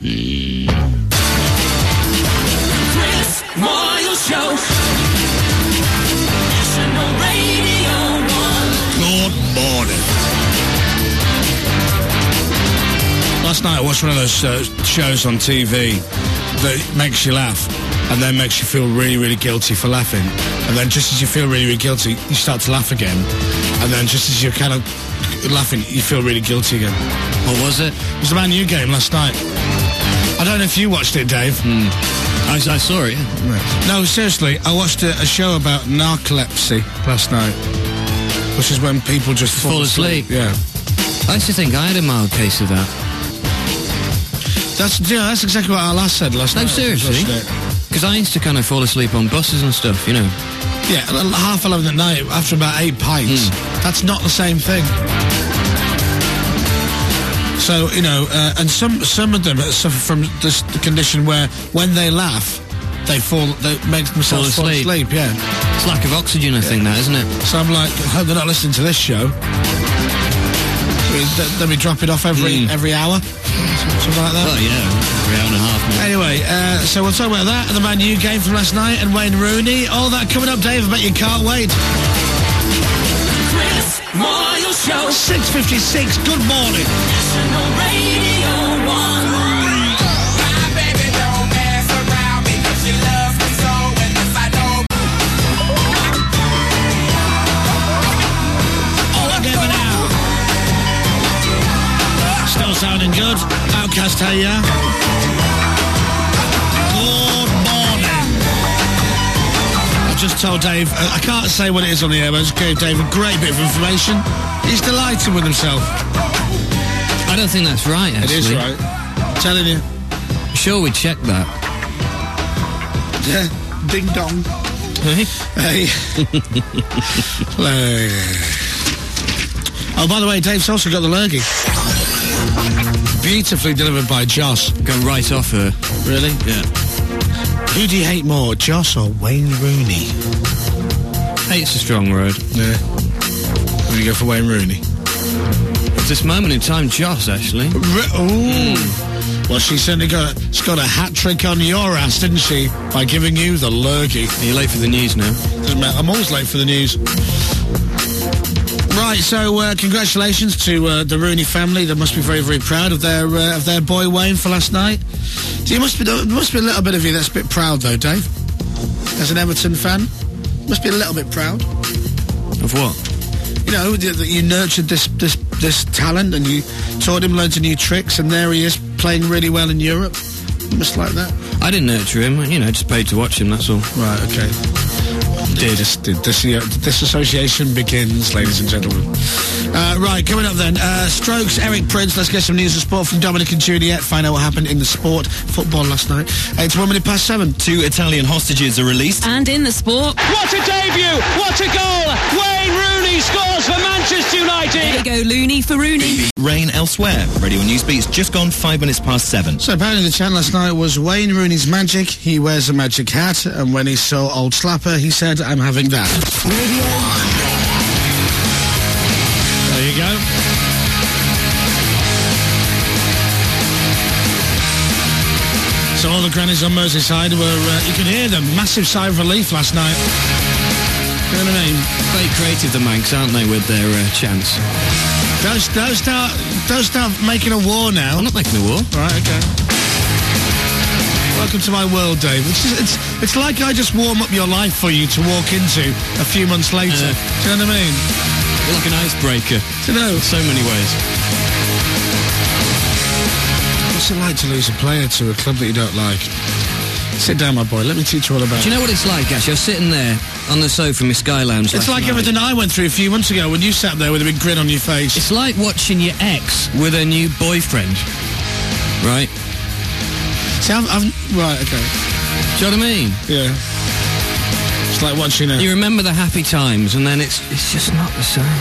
Chris Moyle Show. National Radio 1. Good morning. Last night I watched one of those shows on TV that makes you laugh and then makes you feel really, really guilty for laughing. And then just as you feel really, really guilty, you start to laugh again. And then just as you're kind of laughing, you feel really guilty again. What was it? It was the Man U game last night. I don't know if you watched it, Dave. I saw it, yeah. No, seriously, I watched a show about narcolepsy last night, which is when people just fall asleep. Yeah. I used to think I had a mild case of that. That's exactly what our last said last night. No, seriously? Because I used to kind of fall asleep on buses and stuff, you know. Yeah, 11:30 at night, after about 8 pints. That's not the same thing. So, you know, and some of them suffer from this condition where when they laugh, they make themselves fall asleep, yeah. It's lack of oxygen, I think, that, isn't it? So I'm like, I hope they're not listening to this show. They'll be dropping off every hour. Something like that. Well, yeah, every hour and a half. Maybe. Anyway, so we'll talk about that and the Man U game from last night and Wayne Rooney. All that coming up, Dave. I bet you can't wait. Chris Moyle Show. 6:56. Good morning. National Radio 1. My baby don't mess around because she loves me so. And if I don't. All together now. Still sounding good. Outcast, hey, yeah? Good morning. I just told Dave, I can't say what it is on the air, but I just gave Dave a great bit of information. He's delighted with himself. I don't think that's right, actually. It is right. I'm telling you. Sure, we checked that. Yeah. Ding dong. Hey? Hey. Oh, by the way, Dave's also got the lurgy. Beautifully delivered by Joss. Go right off her. Really? Yeah. Who do you hate more, Joss or Wayne Rooney? Hate's a strong word. Yeah. I'm going to go for Wayne Rooney. At this moment in time, Joss, actually. Well, she certainly got a hat-trick on your ass, didn't she? By giving you the lurgy. Are you late for the news now? Doesn't matter. I'm always late for the news. Right, so congratulations to the Rooney family. They must be very, very proud of their boy Wayne for last night. There must be a little bit of you that's a bit proud, though, Dave. As an Everton fan, must be a little bit proud. Of what? You know, that you nurtured this talent and you taught him loads of new tricks, and there he is playing really well in Europe. You must like that. I didn't nurture him, you know, just paid to watch him, that's all. Right, okay. This association begins, ladies and gentlemen. Right, coming up then, Strokes, Eric Prince. Let's get some news and sport from Dominic and Juliet. Find out what happened in the football last night. It's 7:01. 2 Italian hostages are released. And in the sport... What a debut! What a goal! Wayne Rooney scores for Manchester United! There you go, Looney for Rooney. Rain elsewhere. Radio Newsbeat's just gone 7:05. So apparently the chant last night was Wayne Rooney's magic. He wears a magic hat, and when he saw Old Slapper, he said, I'm having that. Radio 1. There you go. So all the grannies on Merseyside were, you could hear them, massive sigh of relief last night. You know what I mean? Very creative, the Manx, aren't they, with their chants? Don't start making a war now. I'm not making a war. Right, okay. Welcome to my world, Dave. It's like I just warm up your life for you to walk into a few months later. Do you know what I mean? You're like an icebreaker. Do you know? In so many ways. What's it like to lose a player to a club that you don't like? Sit down, my boy. Let me teach you all about it. Do you know what it's like, actually? I was sitting there on the sofa in my Sky Lounge It's last like night. everything I went through a few months ago when you sat there with a big grin on your face. It's like watching your ex with a new boyfriend. Right? See, right, okay. Do you know what I mean? Yeah. It's like watching a... You remember the happy times, and then it's just not the same.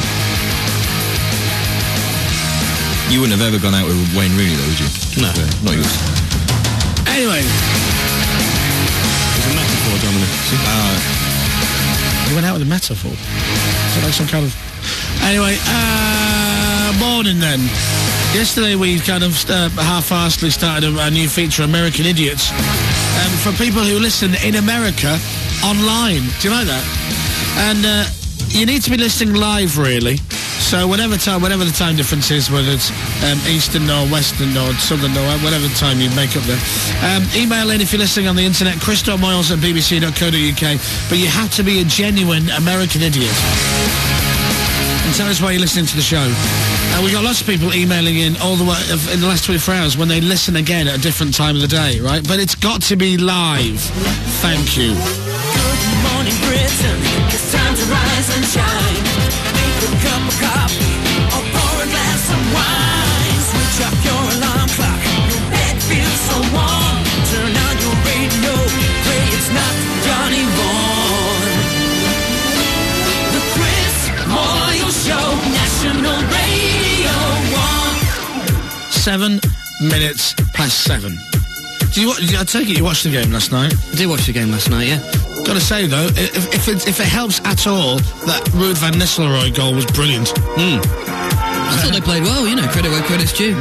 You wouldn't have ever gone out with Wayne Rooney, though, would you? No. Not yours. Anyway. It's a metaphor, Dominic. You went out with a metaphor? Is it like some kind of... Anyway, morning then. Yesterday we kind of half-assedly started a new feature, American Idiots, for people who listen in America online. Do you like that? And you need to be listening live, really. So whatever the time difference is, whether it's Eastern or Western or Southern or whatever time you make up there. Email in if you're listening on the internet, chris.moyles@bbc.co.uk, but you have to be a genuine American idiot. And tell us why you're listening to the show. We got lots of people emailing in all the way in the last 24 hours when they listen again at a different time of the day, right? But it's got to be live. Thank you. Good morning, Britain. It's time to rise and shine. Make a cup of coffee or pour a glass of wine. Switch up your alarm clock. Your bed feels so warm. Turn on your radio. Pray it's not Johnny Vaughan. The Chris Moyle Show, National Radio 1. 7 minutes past 7. I take it you watched the game last night? I did watch the game last night, yeah. Got to say, though, if it helps at all, that Ruud van Nistelrooy goal was brilliant. I thought they played well, you know, credit where credit's due.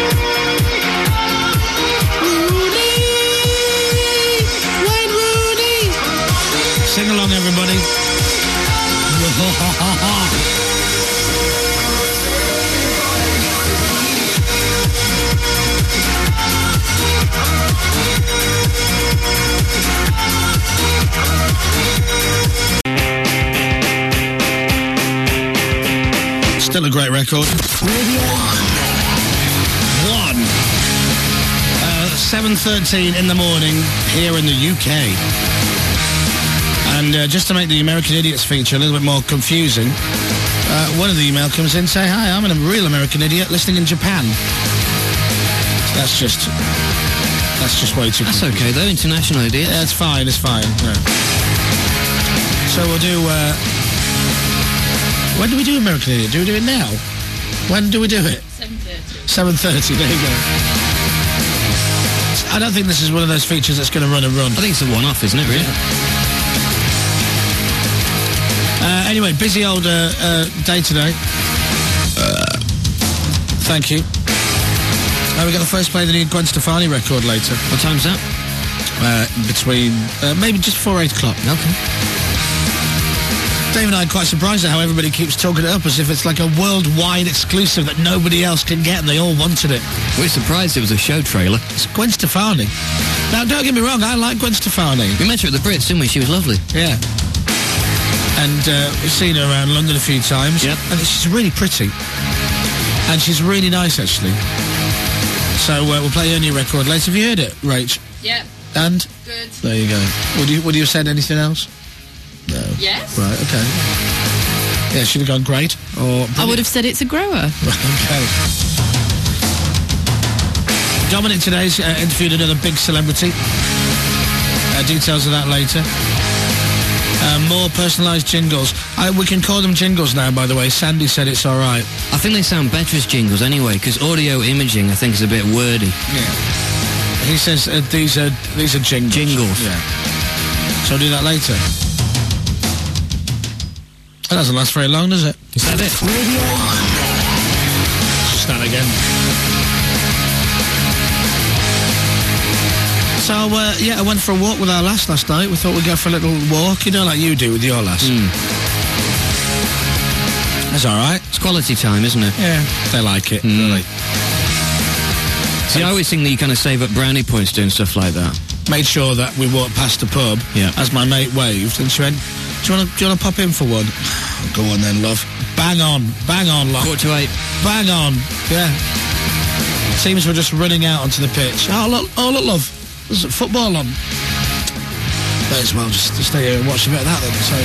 Wayne Rooney! Sing along, everybody. Still a great record. Radio 1. 7:13 in the morning here in the UK. And just to make the American Idiots feature a little bit more confusing, one of the email comes in saying, "Hi, I'm a real American idiot listening in Japan." That's just way too That's confusing. okay, though, international idiot. Yeah, it's fine. Yeah. So we'll do... when do we do American Idiot? Do we do it now? When do we do it? 7:30, there you go. I don't think this is one of those features that's going to run and run. I think it's a one-off, isn't it, really? Anyway, busy old day today. Thank you. We got the first play of the new Gwen Stefani record later. What time's that? Between... maybe just before 8 o'clock. Okay. Dave and I are quite surprised at how everybody keeps talking it up as if it's like a worldwide exclusive that nobody else can get, and they all wanted it. We're surprised it was a show trailer. It's Gwen Stefani. Now, don't get me wrong, I like Gwen Stefani. We met her at the Brits, didn't we? She was lovely. Yeah. And we've seen her around London a few times. Yep. And she's really pretty. And she's really nice, actually. So we'll play her new record later. Have you heard it, Rach? Yep. And? Good. There you go. Would you have said anything else? No. Yes. Right, okay. Yeah, should have gone great. Or I would have said it's a grower. Okay. Dominic today's interviewed another big celebrity. Details of that later. More personalised jingles. We can call them jingles now, by the way. Sandy said it's all right. I think they sound better as jingles anyway, because audio imaging, I think, is a bit wordy. Yeah. He says these are jingles. Jingles. Yeah. So I'll do that later. That doesn't last very long, does it? Is that it? Radio 1. Start again. So, I went for a walk with our lass last night. We thought we'd go for a little walk, you know, like you do with your lass. That's all right. It's quality time, isn't it? Yeah, they like it. Really. See, I always think that you kind of save up brownie points doing stuff like that. Made sure that we walked past the pub as my mate waved, and she went, do you want to pop in for one? Go on then, love. Bang on, love. 7:45. Bang on, yeah. Teams were just running out onto the pitch. Oh, look, love. There's football on. May as well just stay here and watch a bit of that then, so...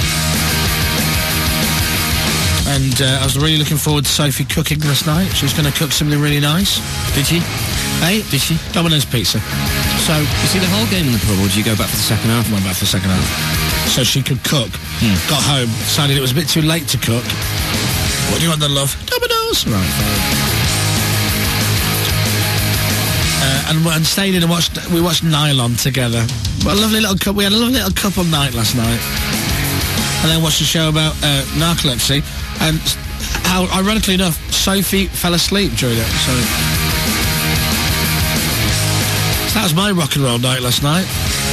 And I was really looking forward to Sophie cooking last night. She was going to cook something really nice. Did she? Hey? Did she? Domino's pizza. So... You see the whole game in the pub, or did you go back for the second half? I went back for the second half. So she could cook. Got home, decided it was a bit too late to cook. What do you want then, love? Domino's! Right, fine. And stayed in and we watched Nylon together. Well, a lovely little couple. We had a lovely little couple night last night. And then watched a show about narcolepsy. And how, ironically enough, Sophie fell asleep during it, so that was my rock and roll night last night.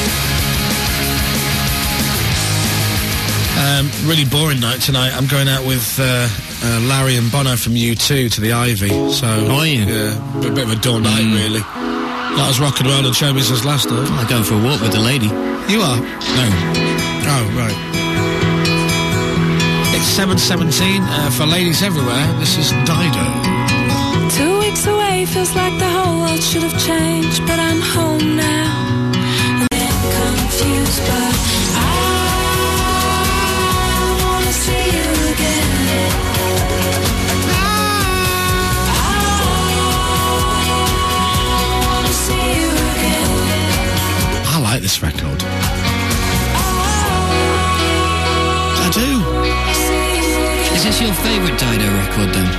Really boring night tonight. I'm going out with Larry and Bono from U2 to the Ivy, so... Are you? Yeah, a bit of a dull night, really. That was rock and roll and show business last night. I'm going for a walk with the lady. You are? No. Oh, right. It's 7:17 for ladies everywhere. This is Dido. 2 weeks away, feels like the whole world should have changed, but I'm home now, and I'm confused, but I wanna see you again. I wanna see you again. I like this record. I do. Is this your favourite Dido record, then?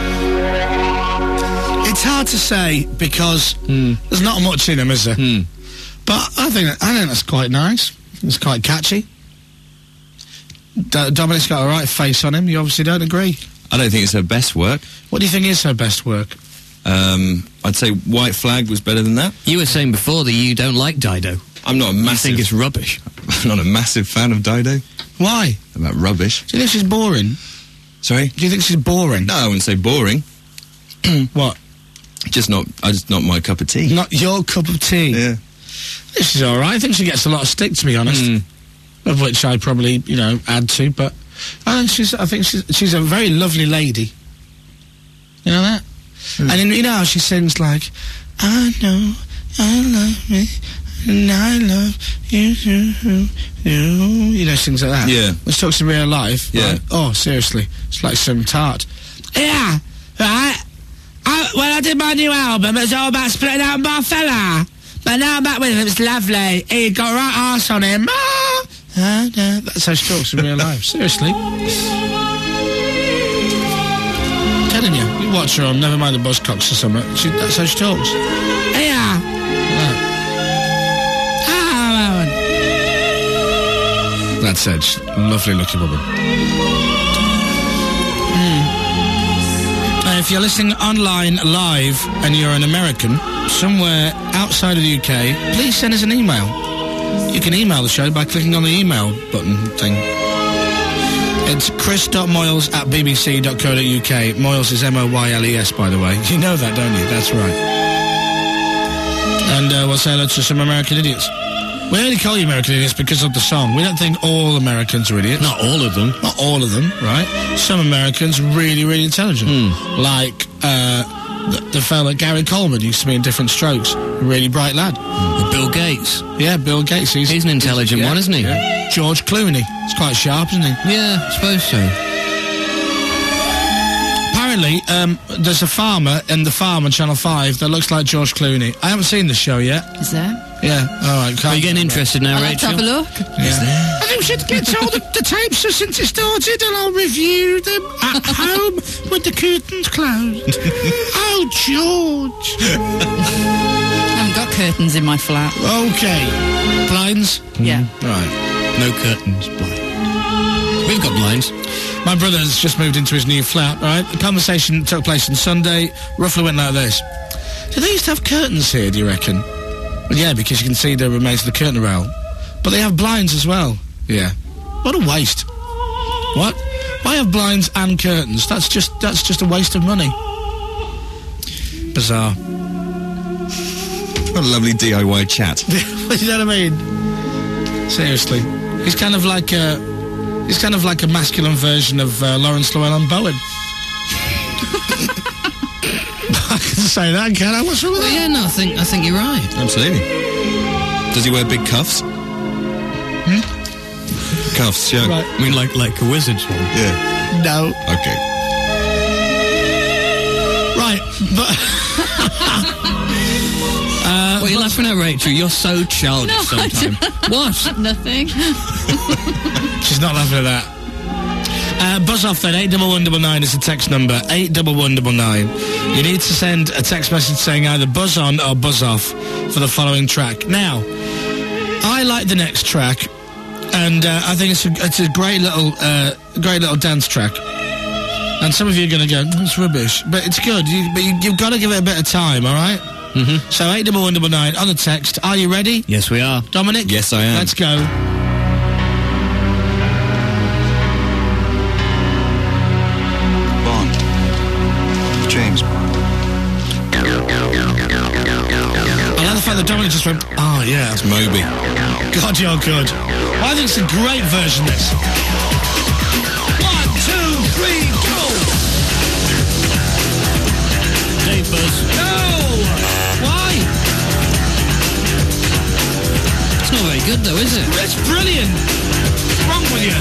It's hard to say because there's not much in them, is there? But I think that's quite nice. It's quite catchy. Dominic's got a right face on him. You obviously don't agree. I don't think it's her best work. What do you think is her best work? I'd say White Flag was better than that. You were saying before that you don't like Dido. I'm not a You massive... think it's rubbish. I'm not a massive fan of Dido. Why? About rubbish. Do you think she's boring? Sorry? Do you think she's boring? No, I wouldn't say boring. What? Just not my cup of tea. Not your cup of tea? Yeah. This is all right. I think she gets a lot of stick, to be honest. Of which I'd probably, add to, but I think she's a very lovely lady. You know that? And then, you know how she sings like, I know I love me, and I love you too. You know, things like that. Yeah. Which talks in real life. Yeah. Right? Oh, seriously. It's like some tart. Yeah, right. When I did my new album, it was all about splitting out my fella. But now I'm back with him, it's lovely. He got a right arse on him. That's how she talks in real life. Seriously. Telling you, you watch her on Never Mind the Buzzcocks or something. That's how she talks. Yeah. That's it. She's a lovely looking woman. If you're listening online live and you're an American somewhere outside of the UK, please send us an email. You can email the show by clicking on the email button thing. It's chris.moyles@bbc.co.uk. Moyles is M-O-Y-L-E-S, by the way. You know that, don't you? That's right. And we'll say hello to some American idiots. We only call you American idiots because of the song. We don't think all Americans are idiots. Not all of them. Not all of them, right? Some Americans really, really intelligent. Like the fella Gary Coleman used to be in Different Strokes. A really bright lad. Bill Gates. Yeah, Bill Gates. He's an intelligent one, isn't he? Yeah. George Clooney. He's quite sharp, isn't he? Yeah, I suppose so. Apparently, there's a farmer in The Farm on Channel 5 that looks like George Clooney. I haven't seen the show yet. Is there? Yeah, all right. Are you getting interested now, I'll have to Rachel? have a look. Yeah. I think we should get all the tapes since it started and I'll review them at home with the curtains closed. Oh, George. I haven't got curtains in my flat. Okay. Blinds? Yeah. Right. No curtains, blind. We've got blinds. My brother's just moved into his new flat, right? The conversation took place on Sunday, roughly went like this. Do they used to have curtains here, do you reckon? Well, yeah, because you can see the remains of the curtain rail. But they have blinds as well. Yeah. What a waste. What? Why have blinds and curtains? That's just a waste of money. Bizarre. What a lovely DIY chat. You know what I mean? Seriously. He's kind of like a masculine version of Lawrence Llewellyn Bowen. I can say that, can I? What's wrong with that? Yeah, no, I think you're right. Absolutely. Does he wear big cuffs? Cuffs, yeah. Right. I mean, like a wizard's one. Yeah. No. Okay. Right, but... What are you laughing at, Rachel? You're so childish sometimes. What? Nothing. She's not laughing at that. Buzz off then, 81199 is the text number, 81199. You need to send a text message saying either buzz on or buzz off for the following track. Now, I like the next track, and I think it's a great little dance track. And some of you are going to go, it's rubbish. But it's good. You've got to give it a bit of time, all right? Mm-hmm. So 81199 on the text. Are you ready? Yes, we are. Dominic? Yes, I am. Let's go. Bond. James Bond. I like the fact that Dominic just went, oh, yeah. It's Moby. God, you're good. Well, I think it's a great version, this. 1, 2, 3, go! Dave Buzz. No! Why? It's not very good, though, is it? It's brilliant. What's wrong with you?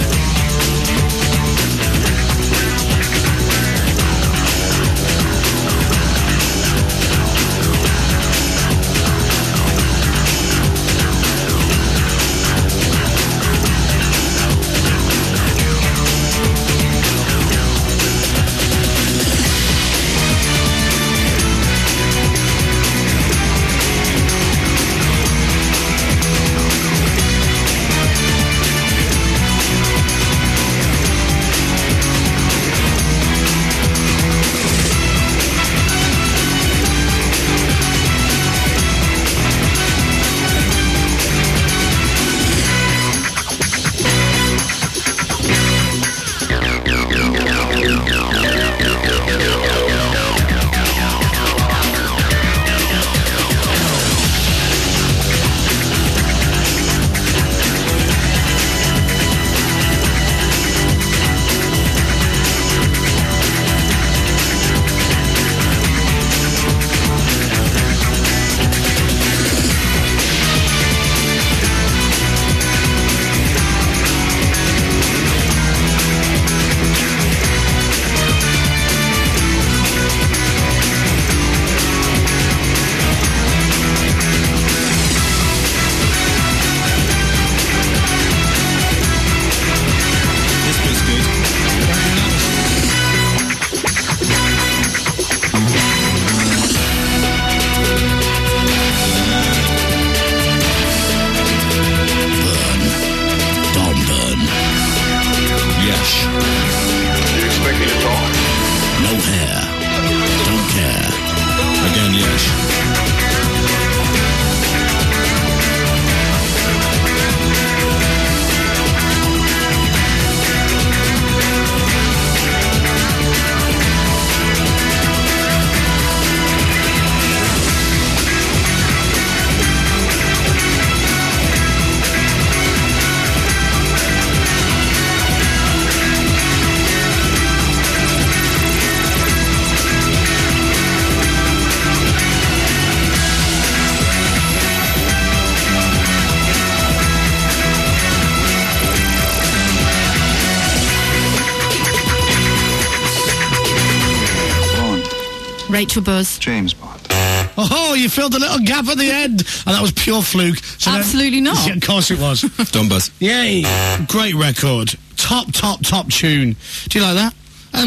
Rachel Buzz. James Bond. Oh, you filled a little gap at the end. And that was pure fluke. So Absolutely not. Yeah, of course it was. Don Buzz. Yay. Great record. Top tune. Do you like that?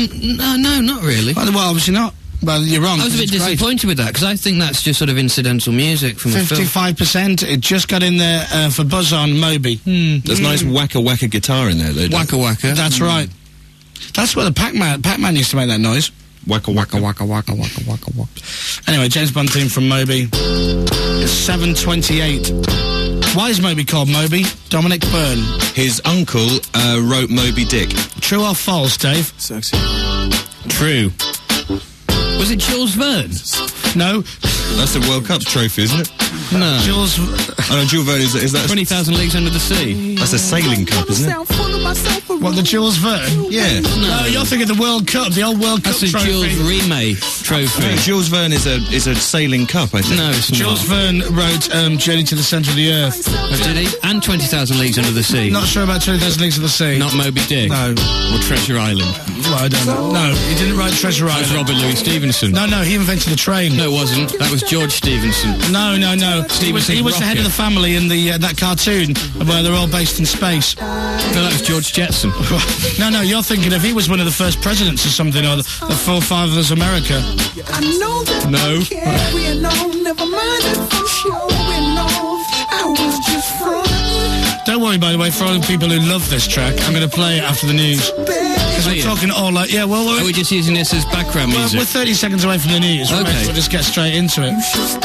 No, not really. Well, obviously not. Well, you're wrong. I was a bit disappointed with that, because I think that's just sort of incidental music from the film. 55%. It just got in there for Buzz on Moby. There's nice wacka guitar in there, though. Wacka. That's right. That's what the Pac-Man used to make that noise. Wacka. Anyway, James Bond theme from Moby. It's 7:28. Why is Moby called Moby? Dominic Byrne. His uncle wrote Moby Dick. True or false, Dave? Sexy. True. Was it Jules Verne? No. That's a World Cup trophy, isn't it? No. Jules... Oh, no, Jules Verne, is that... 20,000 Leagues Under the Sea. That's a sailing cup, isn't it? What, the Jules Verne? Yeah. No, you're thinking the World Cup, the old World Cup That's a trophy. Jules Rimet trophy. No, Jules Verne is a sailing cup, I think. No, it's Jules not. Verne wrote Journey to the Centre of the Earth. Oh, did he? And 20,000 Leagues Under the Sea. Not sure about 20,000 Leagues of the Sea. Not Moby Dick. No. Or Treasure Island. Well, I don't know. No, he didn't write Treasure That was Island. Robert Louis Stevenson. No, he invented the train. No, it wasn't. That was George Stevenson. No. He was Stevenson's the head of the rocket. family in the that cartoon where they're all based in space. No, that was George Jetson. No, you're thinking if he was one of the first presidents or something, or the forefathers of America. No. Don't worry, by the way, for all the people who love this track, I'm going to play it after the news. Because we're talking all like, yeah, well, Are we just using this as background well, music? we're 30 seconds away from the news. We may as well just get straight into it.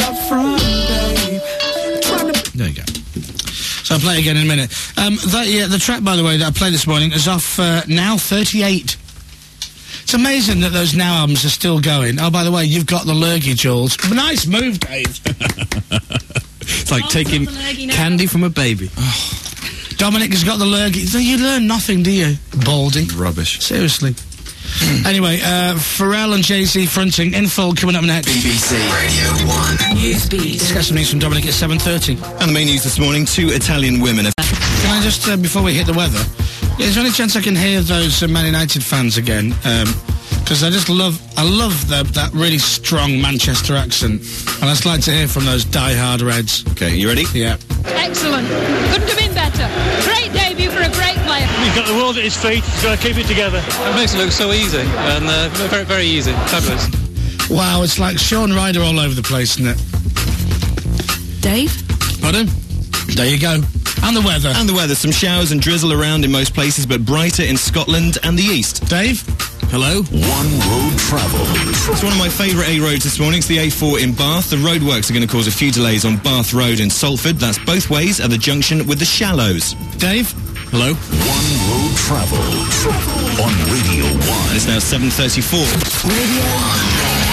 There you go. So I'll play it again in a minute. The track, by the way, that I played this morning is off Now 38. It's amazing that those Now albums are still going. Oh, by the way, you've got the lurgy, Jules. Nice move, Dave. It's like taking candy from a baby. Dominic has got the lurgy. You learn nothing, do you? Baldy. Rubbish. Seriously. Anyway, Pharrell and Jay-Z fronting in full coming up next. BBC Radio 1 Newsbeat. Let's get some news from Dominic at 7:30. And the main news this morning, 2 Italian women have... Can I just, before we hit the weather, is there any chance I can hear those Man United fans again? Because I love that really strong Manchester accent. And I'd like to hear from those die-hard Reds. Okay, you ready? Yeah. Excellent. Couldn't have been better. Great debut for a great player. He's got the world at his feet. He's got to keep it together. It makes it look so easy, and very, very easy. Fabulous. Wow, it's like Shaun Ryder all over the place, isn't it? Dave? Pardon? There you go. And the weather. And the weather. Some showers and drizzle around in most places, but brighter in Scotland and the east. Dave? Hello? One road travel. It's one of my favourite A roads this morning. It's the A4 in Bath. The roadworks are going to cause a few delays on Bath Road in Salford. That's both ways at the junction with the Shallows. Dave? Hello? One road travel on Radio 1. It's now 7:34. Radio 1.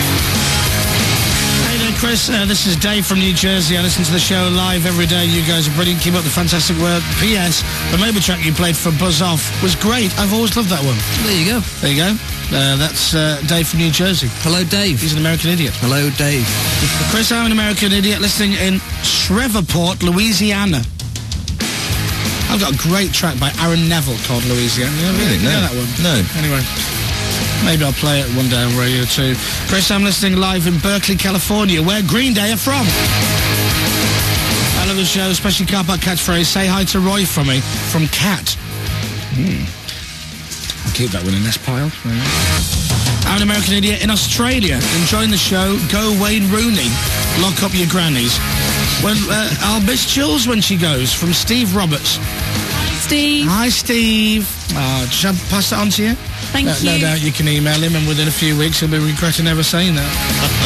Chris, this is Dave from New Jersey. I listen to the show live every day. You guys are brilliant. Keep up the fantastic work. P.S. The Mabel track you played for Buzz Off was great. I've always loved that one. There you go. There you go. That's Dave from New Jersey. Hello, Dave. He's an American idiot. Hello, Dave. Chris, I'm an American idiot listening in Shreveport, Louisiana. I've got a great track by Aaron Neville called Louisiana. Really? You No. know that one? No. Anyway. Maybe I'll play it one day on radio too. Chris, I'm listening live in Berkeley, California, where Green Day are from. I love the show, especially car park catchphrase. Say hi to Roy from me, from Cat. I'll keep that one in this pile. I'm an American idiot in Australia, enjoying the show. Go Wayne Rooney. Lock up your grannies. Well, I'll miss Jules when she goes, from Steve Roberts. Steve. Hi, Steve. Shall I pass that on to you? Thank you. No doubt you can email him, and within a few weeks he'll be regretting ever saying that.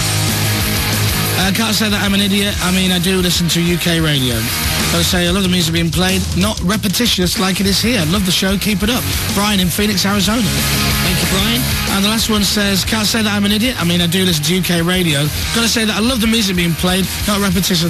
I can't say that I'm an idiot. I mean, I do listen to UK radio. Gotta say, I love the music being played. Not repetitious like it is here. Love the show. Keep it up. Brian in Phoenix, Arizona. Thank you, Brian. And the last one says, can't say that I'm an idiot. I mean, I do listen to UK radio. Gotta say that I love the music being played. Not repetition.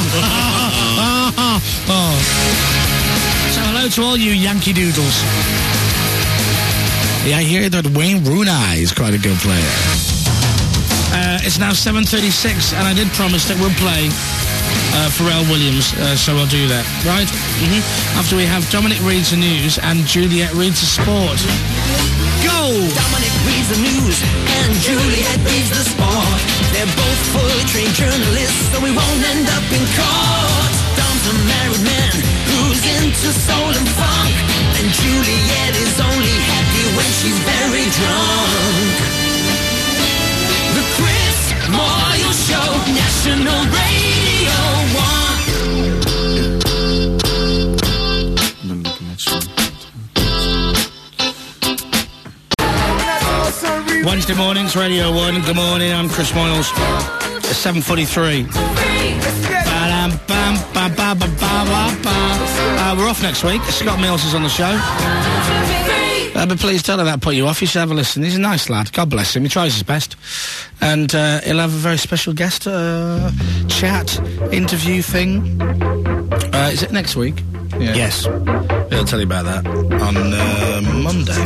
So hello to all you Yankee Doodles. Yeah, I hear that Wayne Rooney is quite a good player. It's now 7:36, and I did promise that we'll play Pharrell Williams, so I'll do that, right? After we have Dominic reads the news and Juliet reads the sport. Go! Dominic reads the news and Juliet reads the sport. They're both fully trained journalists, so we won't end up in court. Dom's a married man who's into soul and funk, and Juliet is only happy when she's very drunk. The Chris Moyle Show, National Radio 1. Wednesday mornings, Radio 1. Good morning, I'm Chris Moyles. It's 7:43. We're off next week. Scott Mills is on the show. But please tell her that put you off. You should have a listen. He's a nice lad. God bless him. He tries his best. And he'll have a very special guest chat, interview thing. Is it next week? Yeah. Yes. He'll tell you about that on Monday.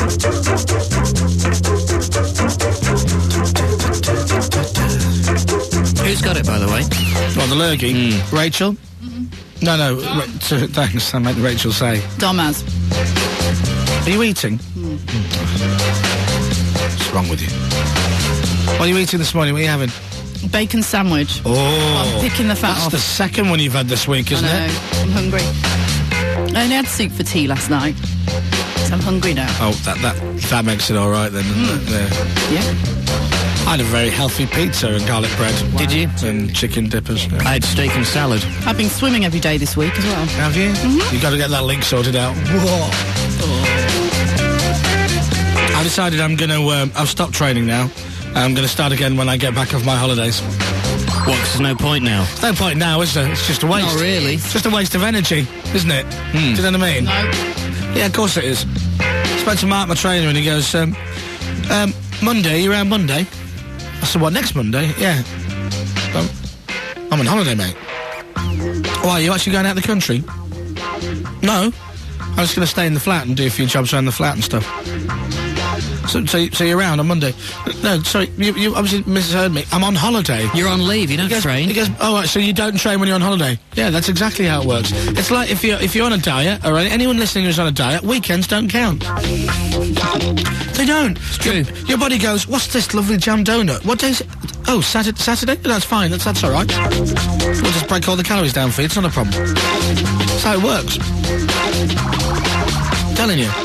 Who's got it, by the way? Well, the lurgy. Rachel? No. Thanks. I meant Rachel say. Dom has. Are you eating? What's wrong with you? What are you eating this morning? What are you having? Bacon sandwich. Oh. I'm picking the fat That's off. the second one you've had this week, isn't I know. it? I'm hungry. I only had soup for tea last night, so I'm hungry now. Oh, that makes it all right then, doesn't it? Yeah. I had a very healthy pizza and garlic bread. Did you? And chicken dippers. Yeah. I had steak and salad. I've been swimming every day this week as well. Have you? You've got to get that link sorted out. Whoa. I decided I'm going to... I've stopped training now. I'm going to start again when I get back off my holidays. What, 'cause there's no point now? There's no point now, is there? It's just a waste. Not really. It's just a waste of energy, isn't it? Do you know what I mean? No. Yeah, of course it is. I spoke to Mark, my trainer, and he goes, Monday, you around Monday? I said, what, next Monday? Yeah. I'm on holiday, mate. Why, are you actually going out of the country? No. I'm just going to stay in the flat and do a few jobs around the flat and stuff. So you're around on Monday? No, sorry, you obviously misheard me. I'm on holiday. You're on leave, you don't train. He goes, oh, right, so you don't train when you're on holiday? Yeah, that's exactly how it works. It's like if you're on a diet, or anyone listening who's on a diet, weekends don't count. They don't. It's true. Your body goes, what's this lovely jam donut? What day is it? Oh, Saturday? That's fine, that's all right. We'll just break all the calories down for you, it's not a problem. That's how it works. I'm telling you.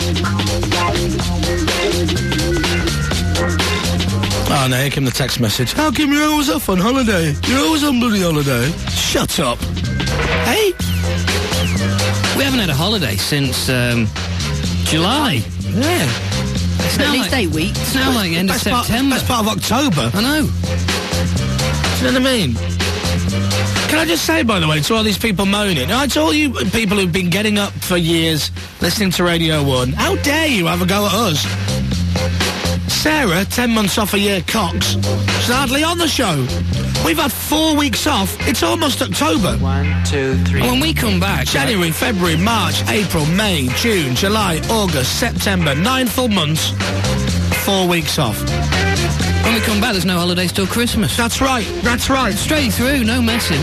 Oh no, here came the text message. How come you're always off on holiday? You're always on bloody holiday. Shut up. Hey? We haven't had a holiday since, July. Yeah. It's At least 8 weeks. It's now like end of September. That's part of October. I know. Do you know what I mean? Can I just say, by the way, to all these people moaning, to all you people who've been getting up for years, listening to Radio 1, how dare you have a go at us? Sarah, 10 months off a year, Cox, she's hardly on the show. We've had 4 weeks off. It's almost October. 1, 2, 3. And when we come back... January, February, March, April, May, June, July, August, September, 9 full months, 4 weeks off. When we come back, there's no holidays till Christmas. That's right, that's right. Straight through, no messing.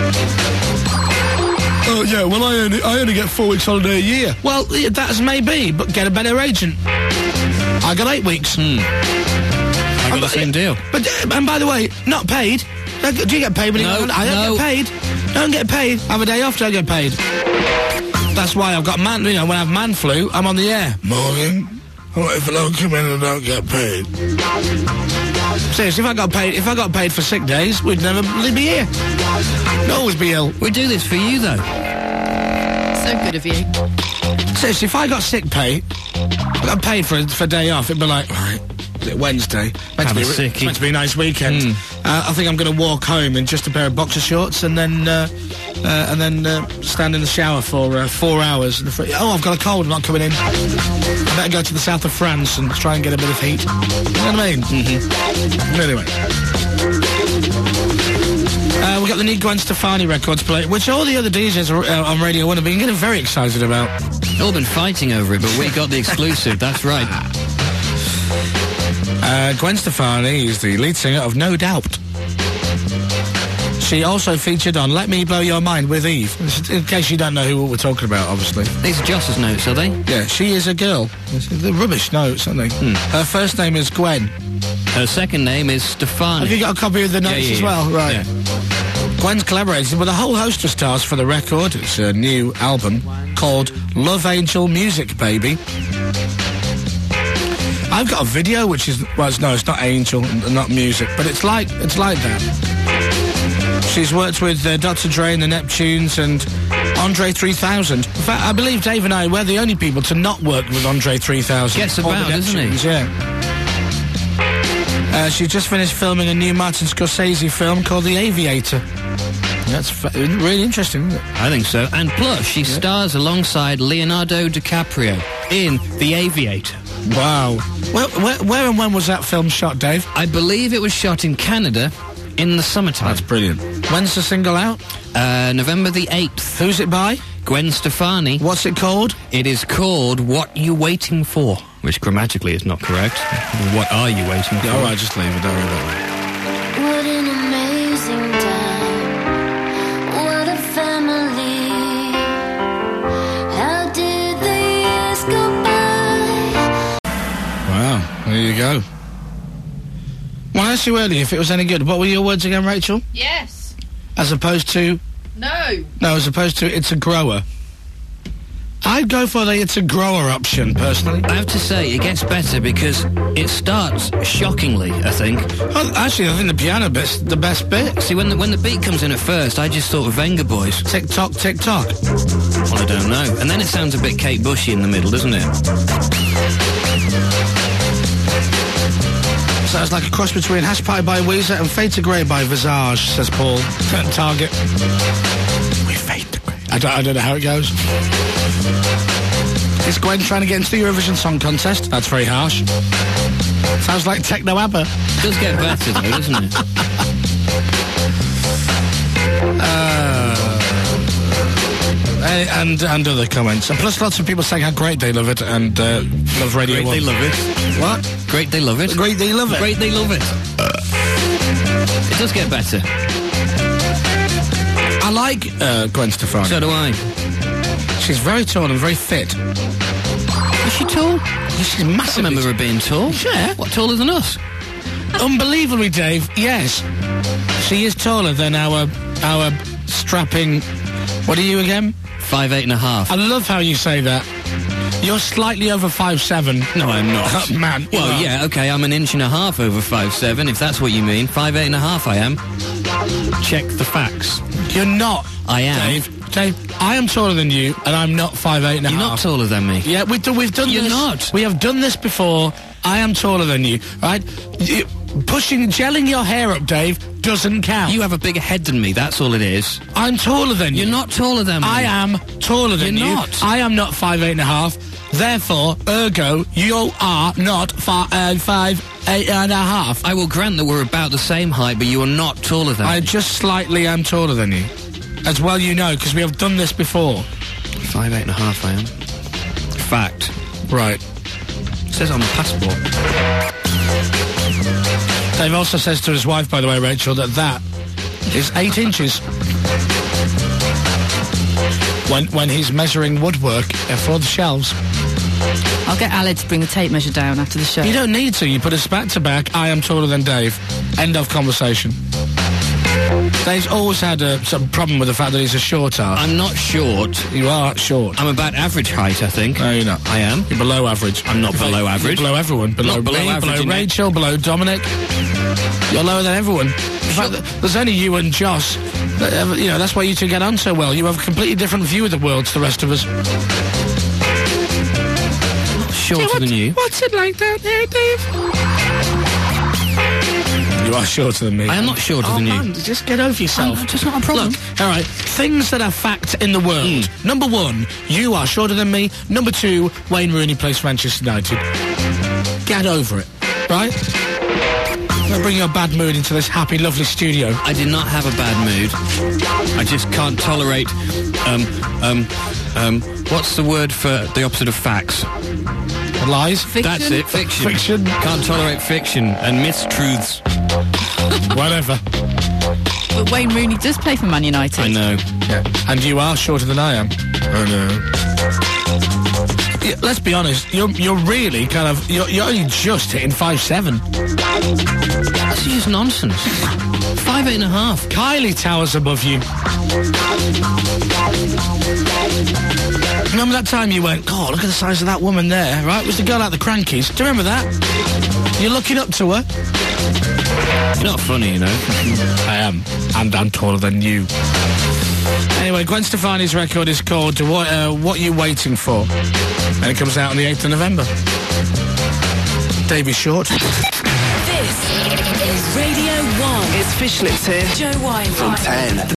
Oh, yeah, well, I only get 4 weeks holiday a year. Well, that's maybe, but get a better agent. I got 8 weeks. I got the same deal. But, and by the way, not paid. Do you get paid when you're on holiday? I don't get paid. Don't get paid. Have a day off, don't get paid. That's why I've got when I have man flu, I'm on the air. Morning. What if I don't come in and don't get paid? Seriously, if I got paid for sick days, we'd never be here. We'd always be ill. We do this for you, though. So good of you. Seriously, if I got sick pay, I got paid for a day off, it'd be like, right, Wednesday. Meant to be a nice weekend. I think I'm going to walk home in just a pair of boxer shorts and then stand in the shower for 4 hours. Oh, I've got a cold, I'm not coming in. I better go to the south of France and try and get a bit of heat. You know what I mean? Anyway. We've got the new Gwen Stefani record to play, which all the other DJs on Radio 1 have been getting very excited about. All been fighting over it, but we got the exclusive, that's right. Gwen Stefani is the lead singer of No Doubt. She also featured on Let Me Blow Your Mind with Eve. In case you don't know who we're talking about, obviously. These are Joss's notes, are they? Yeah, she is a girl. They're rubbish notes, aren't they? Her first name is Gwen. Her second name is Stefani. Have you got a copy of the notes as well? Right. Yeah. Gwen's collaborated with a whole host of stars for the record. It's a new album called Love Angel Music, Baby. I've got a video which is... Well, it's not Angel, not music, but it's like that. She's worked with Dr. Dre and the Neptunes and Andre 3000. In fact, I believe Dave and I, we're the only people to not work with Andre 3000. Gets about, doesn't he? Yeah. She just finished filming a new Martin Scorsese film called The Aviator. That's really interesting, isn't it? I think so. And plus, she stars alongside Leonardo DiCaprio in The Aviator. Wow. Where and when was that film shot, Dave? I believe it was shot in Canada in the summertime. That's brilliant. When's the single out? November the 8th. Who's it by? Gwen Stefani. What's it called? It is called What You Waiting For, which grammatically is not correct. What are you waiting for? Yeah, all right, just leave it. Don't worry about it. What an amazing time. What a family. How did the years go by? Wow, there you go. Well, I asked you earlier if it was any good. What were your words again, Rachel? Yes. As opposed to... No. No, as opposed to it's a grower. I'd go for the it's a grower option, personally. I have to say, it gets better because it starts shockingly, I think. Well, actually, I think the piano bit's the best bit. See, when the beat comes in at first, I just thought of Venga Boys. Tick-tock, tick-tock. Well, I don't know. And then it sounds a bit Kate Bushy in the middle, doesn't it? Sounds like a cross between Hash Pie by Weezer and Fade to Grey by Visage, says Paul. Target. We fade to grey. I don't know how it goes. Is Gwen trying to get into the Eurovision Song Contest? That's very harsh. Sounds like Techno ABBA. It does get better though, doesn't it? And other comments. And plus lots of people saying how great they love it and love Radio Great 1. they love it. What? Great they love it. Great they love it. Great they love it. It does get better. I like Gwen Stefani. So do I. She's very tall and very fit. Is she tall? Yeah, she's massive. I remember her being tall. Yeah. What, taller than us? Unbelievably, Dave, yes. She is taller than our strapping... What are you again? 5'8.5". I love how you say that. You're slightly over 5'7". No, I'm not. Oh, man. Well, yeah, okay, I'm an inch and a half over 5'7", if that's what you mean. 5'8.5" I am. Check the facts. You're not. I am. Dave, I am taller than you, and I'm not 5'8.5". You're not taller than me. Yeah, we've done You're this. not. We have done this before. I am taller than you, right? Gelling your hair up, Dave, doesn't count. You have a bigger head than me, that's all it is. I'm taller than you. You're not taller than me. I am taller than you. You're not. I am not 5'8.5". Therefore, ergo, you are not 5'8.5". I will grant that we're about the same height, but you are not taller than I me. just slightly am taller than you. As well you know, because we have done this before. 5'8.5" I am. Fact. Right. It says on the passport. Dave also says to his wife, by the way, Rachel, that is 8 inches. When he's measuring woodwork for the shelves. I'll get Ali to bring the tape measure down after the show. You don't need to. You put us back to back. I am taller than Dave. End of conversation. Dave's always had some problem with the fact that he's a short ass. I'm not short. You are short. I'm about average height, I think. No, you're not. I am. You're below average. I'm not below average. You're below everyone. Below Not below me, average, below innit? Rachel, below Dominic. You're lower than everyone. In fact, there's only you and Joss. That's why you two get on so well. You have a completely different view of the world to the rest of us. Shorter than you. What's it like down there, Dave? You are shorter than me. I am not shorter than man, you. just get over yourself. It's not a problem. Look, all right, things that are fact in the world. Number 1, you are shorter than me. Number 2, Wayne Rooney plays for Manchester United. Get over it, right? Don't bring your bad mood into this happy, lovely studio. I did not have a bad mood. I just can't tolerate, what's the word for the opposite of facts? Lies? Fiction? That's it, fiction. Fiction. Can't tolerate fiction and mistruths. Whatever. But Wayne Rooney does play for Man United. I know. Yeah. And you are shorter than I am. Oh no. Yeah, let's be honest. You're really kind of you're only just hitting 5'7". That's just nonsense. 5'8.5". Kylie towers above you. Remember that time you went, oh, look at the size of that woman there, right? It was the girl out the Crankies. Do you remember that? You're looking up to her. You're not funny, you know. I am. And I'm taller than you. Anyway, Gwen Stefani's record is called What You Waiting For? And it comes out on the 8th of November. Davey Short. This is Radio 1. It's Fishlets here. Joe Wine. From 10.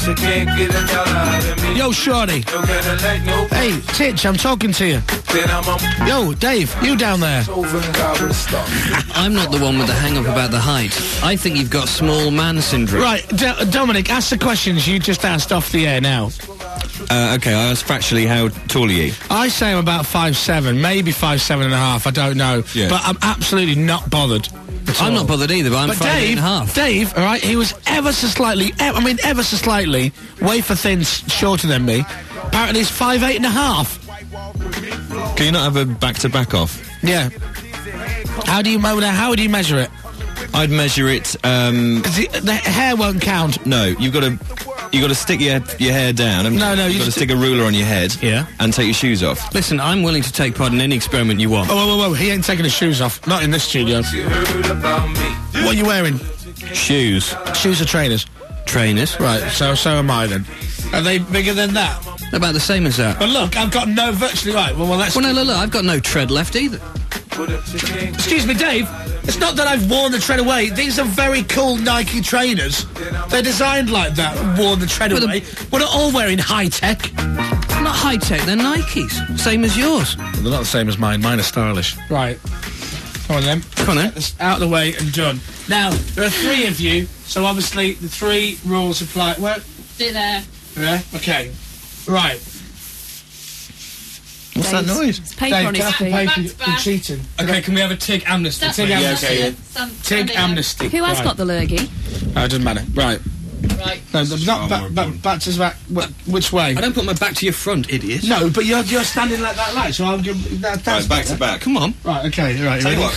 Yo, Shorty. Hey, Titch, I'm talking to you. Yo, Dave, you down there. I'm not the one with the hang-up about the height. I think you've got small man syndrome. Right, Dominic, ask the questions you just asked off the air now. Okay, I asked factually, how tall are you? I say I'm about 5'7", maybe 5'7.5", I don't know. Yeah. But I'm absolutely not bothered. I'm not bothered either, but I'm 5'8.5". Dave, all right, he was ever so slightly, wafer thin, shorter than me. Apparently he's 5'8.5". Can you not have a back-to-back off? Yeah. How do you measure it? I'd measure it, 'Cause the hair won't count. No, you've got to stick your hair down. No, you've got to stick a ruler on your head. Yeah. And take your shoes off. Listen, I'm willing to take part in any experiment you want. Oh, whoa, he ain't taking his shoes off. Not in this studio. What are you wearing? Shoes. Shoes or trainers? Trainers. Right, so am I then. Are they bigger than that? About the same as that. But look, I've got no virtually right. Well, let's... Well, no, look, I've got no tread left either. Excuse me, Dave. It's not that I've worn the tread away. These are very cool Nike trainers. They're designed like that, worn the tread away. We're not all wearing high-tech. Not high-tech, they're Nikes. Same as yours. They're not the same as mine. Mine are stylish. Right. Come on, then. Come on, then. Get this out of the way and done. Now, there are 3 of you, so obviously the 3 rules apply. Where? Sit there. Yeah? Okay. Right. What's that noise? It's paper Dave, on his get off the feet. paper, you're cheating. Okay, can we have a TIG amnesty? TIG amnesty. TIG amnesty. Who has Right. got the lurgy? It doesn't matter. Right. Right. No, not back to his back. Which way? I don't put my back to your front, idiot. No, but you're standing like that, right? So I'll give that. Right, back to back. Come on. Right. Okay. Right. Tell you ready? what.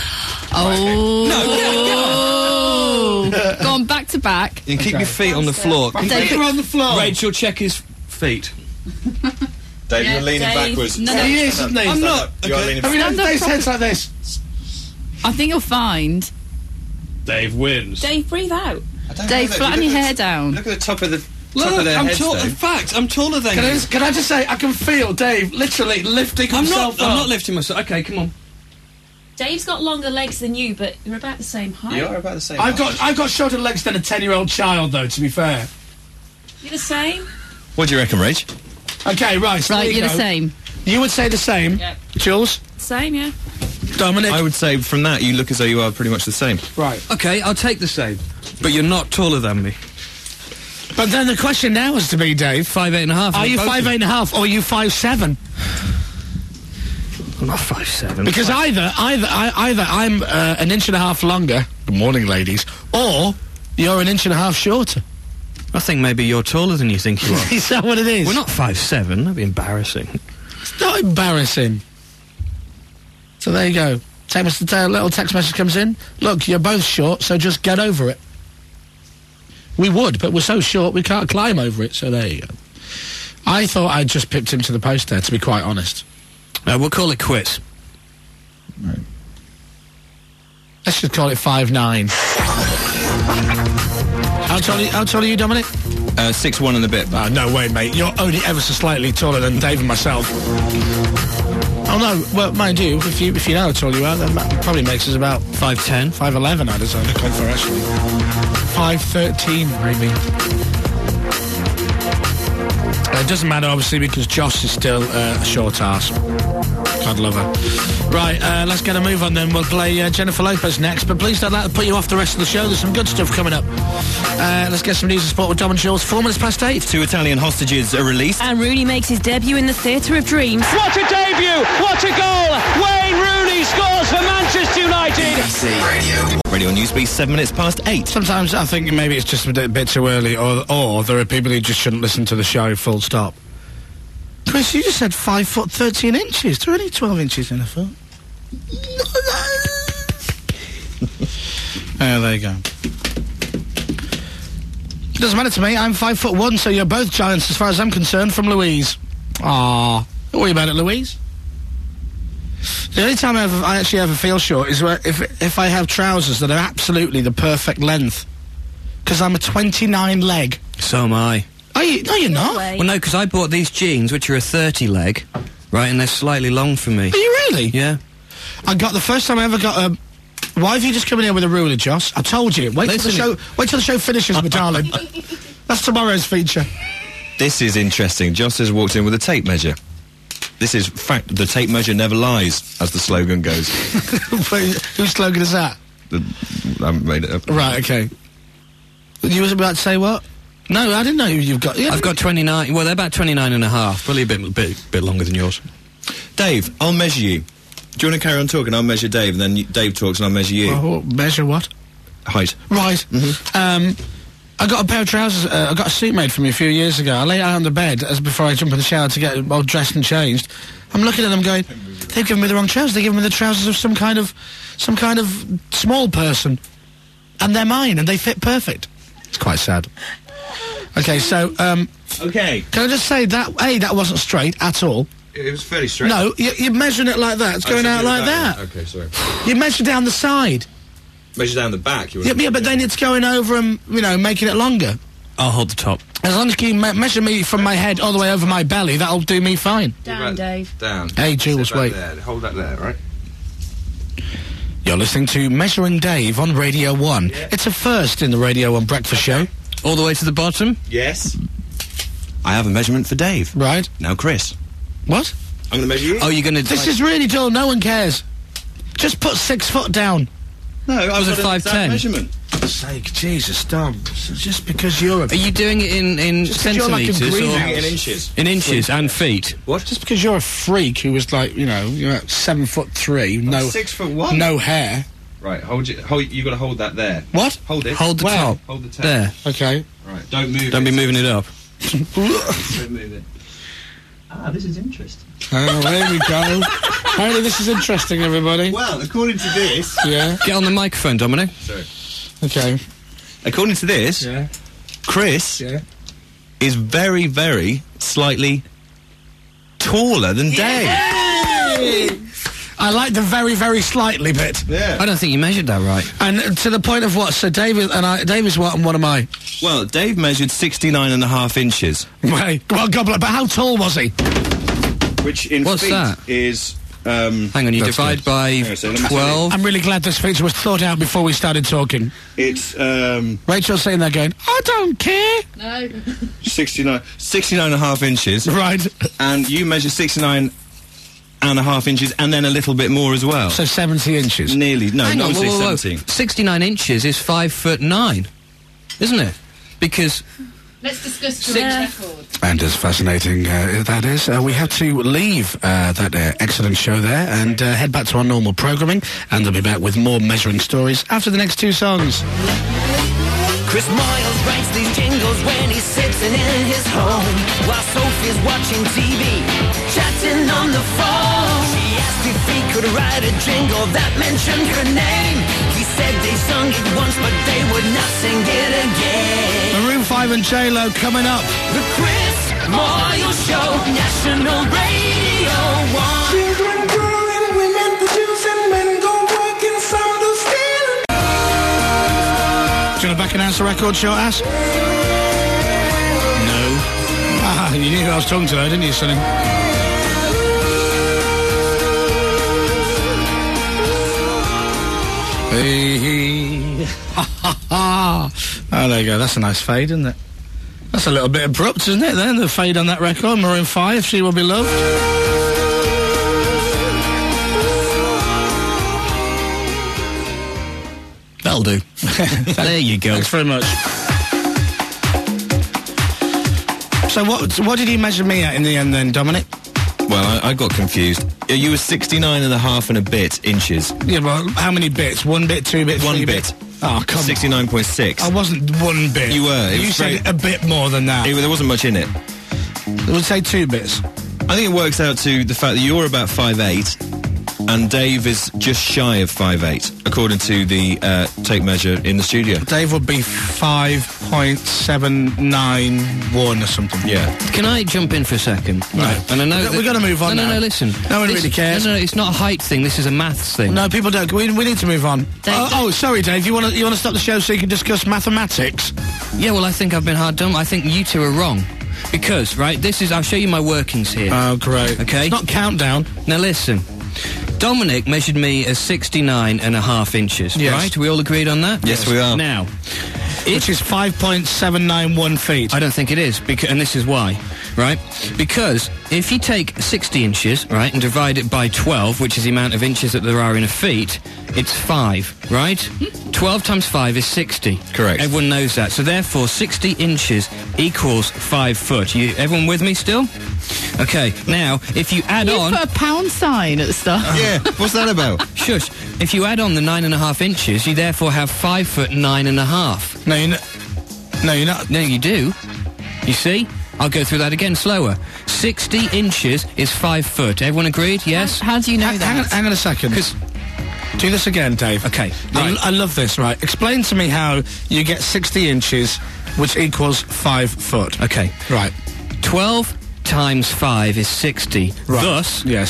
Oh. No, Go on, back to back. You can keep your feet on the floor. My feet are on the floor. Rachel, check his feet. Dave, Yeah, you're leaning Dave. backwards. No, no. He is, isn't he? I'm not. You're Okay. leaning I mean, Stand up Dave's proper- head's like this. I think you'll find. Dave wins. Dave, breathe out. I don't Dave, know, flatten look your at hair the- down. Look at the top of the Look, top of their I'm heads, tall. Dave. In fact, I'm taller than you. Can I just say, I can feel Dave literally lifting I'm himself not. up. I'm not lifting myself. Okay, come on. Dave's got longer legs than you, but you're about the same height. You are about the same. I've got shorter legs than a 10-year-old child, though. To be fair. You're the same. What do you reckon, Rach? Okay, right. So Right, there you you're go. the same. You would say the same. Yep. Jules, Same, yeah. Dominic. I would say from that you look as though you are pretty much the same. Right. Okay, I'll take the same. But you're not taller than me. But then the question now is to be, Dave. 5'8.5". Are you 5'8.5" or are you 5'7"? I'm not 5'7". Because either I'm an inch and a half longer. Good morning, ladies. Or you're an inch and a half shorter. I think maybe you're taller than you think you are. Is that what it is? We're not 5'7". That'd be embarrassing. It's not embarrassing. So there you go. A little text message comes in. Look, you're both short, so just get over it. We would, but we're so short we can't climb over it, so there you go. I thought I'd just pipped him to the post there, to be quite honest. We'll call it quits. Right. Let's just call it 5'9". How tall are you, Dominic? 6'1" and a bit. Oh, no way, mate. You're only ever so slightly taller than Dave and myself. Oh, no. Well, mind you, if you know how tall you are, that probably makes us about 5'10". 5'11", I'd have gone for, actually. 5'13", maybe. It doesn't matter, obviously, because Joss is still a short arse. God love her. Right, let's get a move on then. We'll play Jennifer Lopez next, but please don't let it put you off the rest of the show. There's some good stuff coming up. Let's get some news and sport with Dom and Jules. 4 minutes past 8. 2 Italian hostages are released. And Rooney makes his debut in the Theatre of Dreams. What a debut! What a goal! Wayne Rooney scores for Manchester United! Radio Newsbeat, 7 minutes past 8. Sometimes I think maybe it's just a bit too early, or there are people who just shouldn't listen to the show, full stop. Chris, you just said 5 foot 13 inches. There are only 12 inches in a foot. There you go. Doesn't matter to me. I'm 5'1", so you're both giants as far as I'm concerned. From Louise. Ah, don't worry about it, Louise. The only time I actually ever feel short is where if I have trousers that are absolutely the perfect length, because I'm a 29 leg. So am I. Are you? No, you're not. Well, no, because I bought these jeans, which are a 30 leg, right, and they're slightly long for me. Are you really? Yeah. I got the first time I ever got a. Why have you just come in here with a ruler, Joss? I told you. Wait till the show finishes, my darling. That's tomorrow's feature. This is interesting. Joss has walked in with a tape measure. This is fact. The tape measure never lies, as the slogan goes. Whose slogan is that? I haven't made it up. Right. Okay. You was about to say what? No, I didn't know you've got. I've got 29. Well, they're about 29 and a half. Probably a bit longer than yours. Dave, I'll measure you. Do you want to carry on talking? I'll measure Dave, and then Dave talks, and I'll measure you. Oh, measure what? Height. Right. I got a pair of trousers. I got a suit made for me a few years ago. I lay it out on the bed before I jump in the shower to get all dressed and changed. I'm looking at them going, they've given me the wrong trousers. They've given me the trousers of some kind of small person, and they're mine, and they fit perfect. It's quite sad. Okay, so okay. Can I just say that that wasn't straight at all. It was fairly straight. No, you're measuring it like that. It's going out like that. Okay, sorry. You measure down the side. Measure down the back. Yeah, but then it's going over and, making it longer. I'll hold the top. As long as you measure me from my head all the way over my belly, that'll do me fine. Down, Dave. Down. Hey, Jules, wait. There. Hold that there, right? You're listening to Measuring Dave on Radio 1. Yeah. It's a first in the Radio 1 breakfast show. All the way to the bottom? Yes. I have a measurement for Dave. Right. Now, Chris. What? I'm going to measure you. Oh, you're going to... This is really dull. No one cares. Just put 6 foot down. No, I was at 5'10". measurement. For sake, Jesus, Dom. Just because you're Are you doing it in centimetres like or... in inches. In inches and feet. What? Just because you're a freak who was like, you know, you're at 7'3", no... 6'1". No hair. Right, you got to hold that there. What? Hold it. Hold the top. Hold the top. There. Okay. Right, don't move Don't be moving it up. Don't move it. Ah, this is interesting. Oh, there we go. Apparently this is interesting, everybody. Well, according to this... Yeah. Get on the microphone, Dominic. Sorry. Okay. According to this, Chris is very, very slightly taller than Dave. I like the very, very slightly bit. Yeah. I don't think you measured that right. And to the point of what? So David and I... David's what and what am I? Well, Dave measured 69.5 inches. Right. Well, God, but how tall was he? Which in What's feet that? is... Hang on, you divide by 12. I'm really glad this feature was thought out before we started talking. It's, Rachel's sitting there going, I don't care. No. 69.5 inches. Right. And you measure 69.5 inches and then a little bit more as well. So 70 inches. Nearly. No, Hang on, not whoa. 17. 69 inches is 5'9", isn't it? Because... Let's discuss your record. And as fascinating that is, we have to leave that excellent show there and head back to our normal programming, and we'll be back with more measuring stories after the next 2 songs. Chris Moyles writes these jingles when he's sitting in his home, while Sophie's watching TV, chatting on the phone. She asked if he could write a jingle that mentioned her name. He said they sung it once, but they would not sing it again. Maroon 5 and J-Lo coming up. The Chris Moyles Show, National Radio 1. Children growing, women producing, men go working, some do stealing. Do you want to back announce the record show, ass? No. Ah, you knew who I was talking to, though, didn't you, Sonny? Hey. Ha ha ha. Oh, there you go. That's a nice fade, isn't it? That's a little bit abrupt, isn't it, then? The fade on that record, Maroon 5, She Will Be Loved. That'll do. There you go. Thanks very much. So what did you measure me at in the end then, Dominic? Well, I got confused. You were 69.5 and a bit inches. Yeah, well, how many bits? 1 bit, 2 bits, 3 1 bits? bit. Oh, come 69.6. on. I wasn't 1 bit. You were. You said a bit more than that. There wasn't much in it. I would say 2 bits. I think it works out to the fact that you're about 5'8", and Dave is just shy of 5'8", according to the tape measure in the studio. Dave would be 5.791 or something. Yeah. Can I jump in for a second? No. And I know We've got to move on now. No, listen. No one really cares. No, it's not a height thing. This is a maths thing. No, people don't. We need to move on. Sorry, Dave. You want to stop the show so you can discuss mathematics? Yeah, well, I think I've been hard done. I think you two are wrong. Because, right, I'll show you my workings here. Oh, great. Okay? It's not countdown. Now, listen. Dominic measured me as 69.5 inches, yes. right? We all agreed on that? Yes, we are. Now, which is 5.791 feet. I don't think it is, and this is why, right? Because if you take 60 inches, right, and divide it by 12, which is the amount of inches that there are in a feet, it's 5, right? 12 times 5 is 60. Correct. Everyone knows that. So therefore, 60 inches equals 5 foot. Everyone with me still? Okay, now, if you add on... You put a pound sign at the start. Yeah, what's that about? Shush. If you add on the 9.5 inches, you therefore have 5'9.5". No, you're not. No, you do. You see? I'll go through that again slower. 60 inches is 5 foot. Everyone agreed? Yes? How do you know that? Hang on a second. Do this again, Dave. Okay. Right. I love this, right? Explain to me how you get 60 inches, which equals 5 foot. Okay. Right. 12 times 5 is 60. Right. Thus, yes.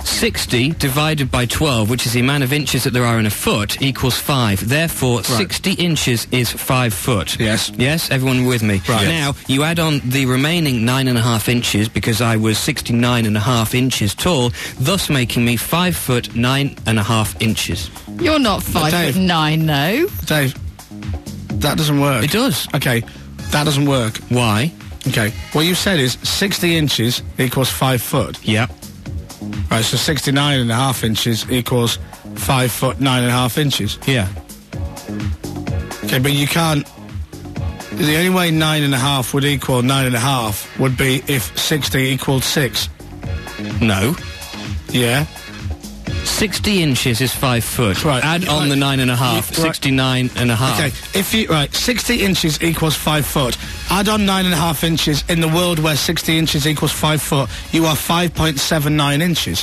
60 divided by 12, which is the amount of inches that there are in a foot, equals 5. Therefore, 60 inches is 5 foot. Yes. Yes? Everyone with me? Right. Now, you add on the remaining 9.5 inches, because I was 69.5 inches tall, thus making me 5 foot 9.5 inches. You're not 5'9", though. Dave, that doesn't work. It does. Okay, that doesn't work. Why? Okay, what you said is 60 inches equals 5 foot. Yep. Right, so 69.5 inches equals 5 foot 9.5 inches. Yeah. Okay, but you can't... The only way 9.5 would equal 9.5 would be if 60 equaled 6. No. Yeah? 60 inches is 5 foot. Right. Add on the 9.5, 69.5. Okay, if you... Right, 60 inches equals 5 foot. Add on 9.5 inches in the world where 60 inches equals 5 foot, you are 5.79 inches.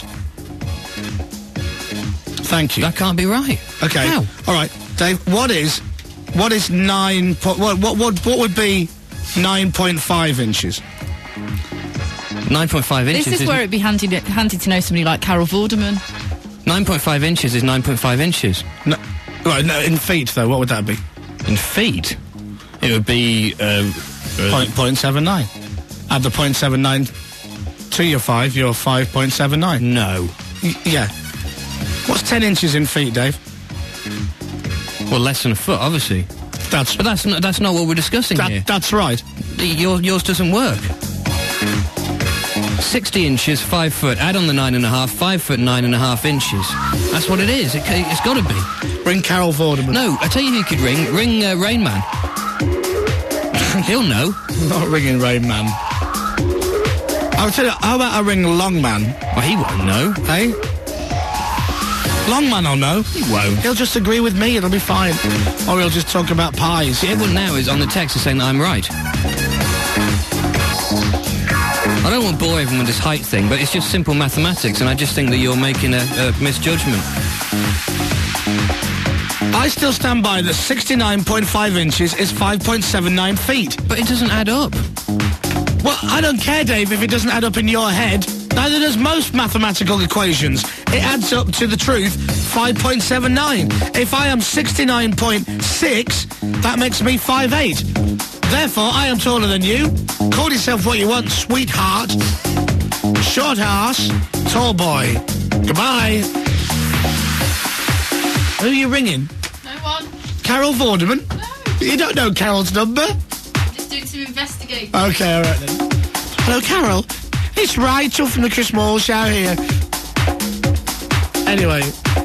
Thank you. That can't be right. Okay. How? All right, Dave, what is 9... What would be 9.5 inches? 9.5 inches This is where it'd be handy to know somebody like Carol Vorderman. 9.5 inches is 9.5 inches. No, right, no, in feet, though, what would that be? In feet? It would be... 0.79. Add the 0.79 to your 5, you're 5.79. No. Yeah. What's 10 inches in feet, Dave? Well, less than a foot, obviously. But that's not what we're discussing here. That's right. Yours doesn't work. 60 inches, 5 foot. Add on the 9.5, 5 foot 9.5 inches. That's what it is. It's got to be. Ring Carol Vorderman. No, I tell you who you could ring. Ring Rain Man. He'll know. Not ringing Rain Man. I'll tell you, how about I ring Long Man? Well, he won't know. Hey? Long Man will know. He won't. He'll just agree with me, it'll be fine. Or he'll just talk about pies. See, everyone now is on the text saying that I'm right. I don't want to bore everyone with this height thing, but it's just simple mathematics, and I just think that you're making a misjudgment. I still stand by that 69.5 inches is 5.79 feet. But it doesn't add up. Well, I don't care, Dave, if it doesn't add up in your head. Neither does most mathematical equations. It adds up to the truth, 5.79. If I am 69.6, that makes me 5'8". Therefore, I am taller than you. Call yourself what you want, sweetheart. Short ass, tall boy. Goodbye. Who are you ringing? No one. Carol Vorderman? No. You don't know Carol's number? Just doing some investigating. Okay, all right then. Hello, Carol. It's Rachel from the Chris Moore Show here. Anyway.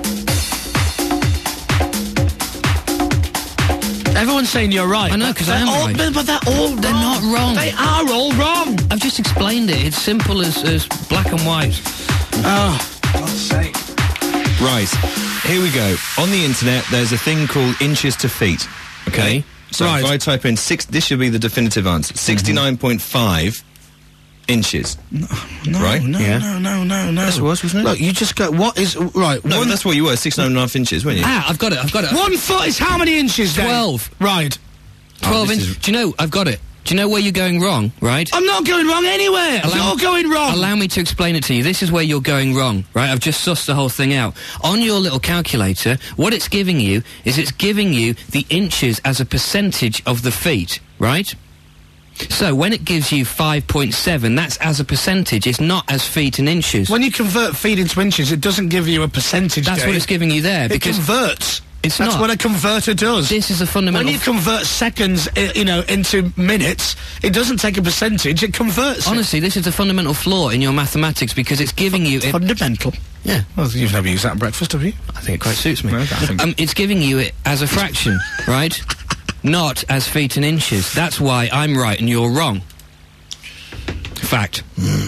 Everyone's saying you're right. I know, because I am right. But they're all wrong. They're not wrong. They are all wrong. I've just explained it. It's simple as black and white. Oh, God's sake. Right, here we go. On the internet, there's a thing called inches to feet. Okay? So Right. if I type in this should be the definitive answer. 69.5 inches. No, right? no. Yes, it was, wasn't it? Look, you just go, what is, right. No, that's what you were, 69.5 inches, weren't you? I've got it. 1 foot is how many inches, Dave? 12. Right. 12 inches. Do you know, I've got it. Do you know where you're going wrong, right? I'm not going wrong anywhere. You're going wrong. Allow me to explain it to you. This is where you're going wrong, right? I've just sussed the whole thing out. On your little calculator, what it's giving you is it's giving you the inches as a percentage of the feet, right? So when it gives you 5.7, that's as a percentage. It's not as feet and inches. When you convert feet into inches, it doesn't give you a percentage, That's Dave. what it's giving you there. It Because converts. It's That's not. what a converter does. This is a fundamental... When you convert seconds, into minutes, it doesn't take a percentage, it converts it. Honestly, this is a fundamental flaw in your mathematics because it's giving you... Fundamental? Yeah. Well, you've never used that at breakfast, have you? I think it quite suits me. No, I think- It's giving you it as a fraction, right? Not as feet and inches. That's why I'm right and you're wrong. Fact.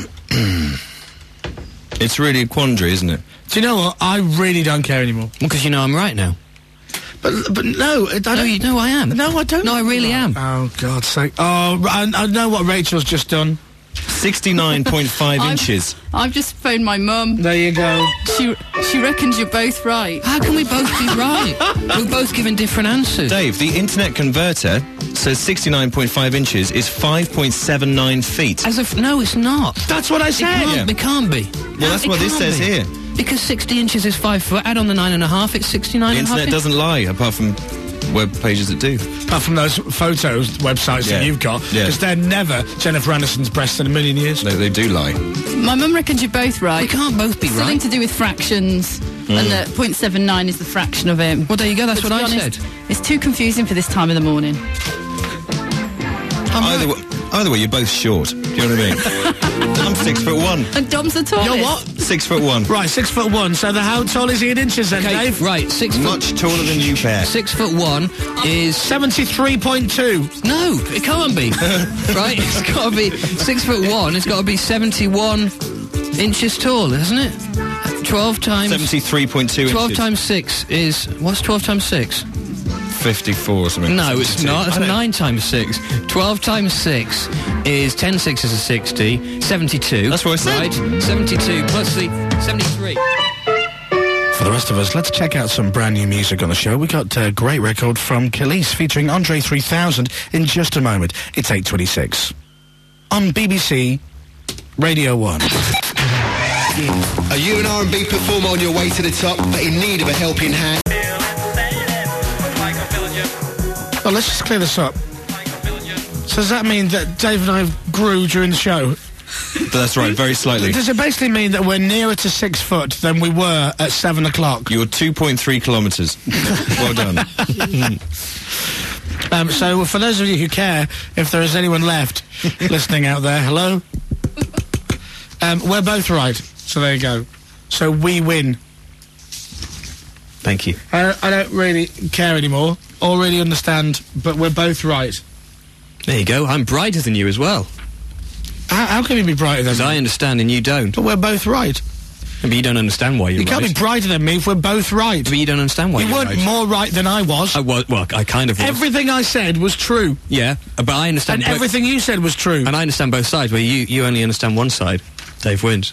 It's really a quandary, isn't it? Do you know what? I really don't care anymore. Because you know I'm right now. But no, I don't. No, you know I am. No, I don't. No, I really am. Oh, God's sake. Oh, I know what Rachel's just done. 69.5 inches. I've just phoned my mum. There you go. She reckons you're both right. How can we both be right? We're both giving different answers. Dave, the internet converter says 69.5 inches is 5.79 feet. As if no, it's not. That's what I said. It can't be. Well, that's what this says here. Because 60 inches is 5 foot. Add on the 9.5, it's 69 The internet doesn't lie, apart from web pages that do. Apart from those photos websites that you've got, because they're never Jennifer Aniston's breasts in a million years. No, they do lie. My mum reckons you're both right. We can't both be right. Something to do with fractions, and that 0.79 is the fraction of it. Well, there you go, that's what I said. It's too confusing for this time of the morning. Either way, you're both short. Do you know what I mean? I'm 6'1". And Dom's the tallest. You're what? 6'1". Right, 6'1". So how tall is he in inches then, Dave? Right, 6 foot. Much taller than you, pair. 6'1" is 73.2. No, it can't be. Right, it's got to be 6'1". It's got to be 71 inches tall, isn't it? 12 times 73.2 inches. 12 times 6 is what's 12 times 6? 54 or something. No, it's not. It's 9 times 6. 12 times 6 is 10 6s is 60. 72. That's what I said. Right. 72 plus the 73. For the rest of us, let's check out some brand new music on the show. We got a great record from Khalees featuring Andre 3000 in just a moment. It's 8:26 on BBC Radio 1. Are you an R&B performer on your way to the top, but in need of a helping hand? Well, let's just clear this up. So does that mean that Dave and I grew during the show? That's right, very slightly. Does it basically mean that we're nearer to 6 foot than we were at 7 o'clock? You're 2.3 kilometres. Well done. So for those of you who care, if there is anyone left listening out there, hello? We're both right. So there you go. So we win. Thank you. I don't really care anymore, or really understand, but we're both right. There you go. I'm brighter than you as well. How can you be brighter than me? Because I understand and you don't. But we're both right. But you don't understand why you're right. You can't be brighter than me if we're both right. But you don't understand why you're right. You weren't more right than I was. Well, I kind of was. Everything I said was true. Yeah, but I understand... And everything you said was true. And I understand both sides, where you only understand one side. Dave wins.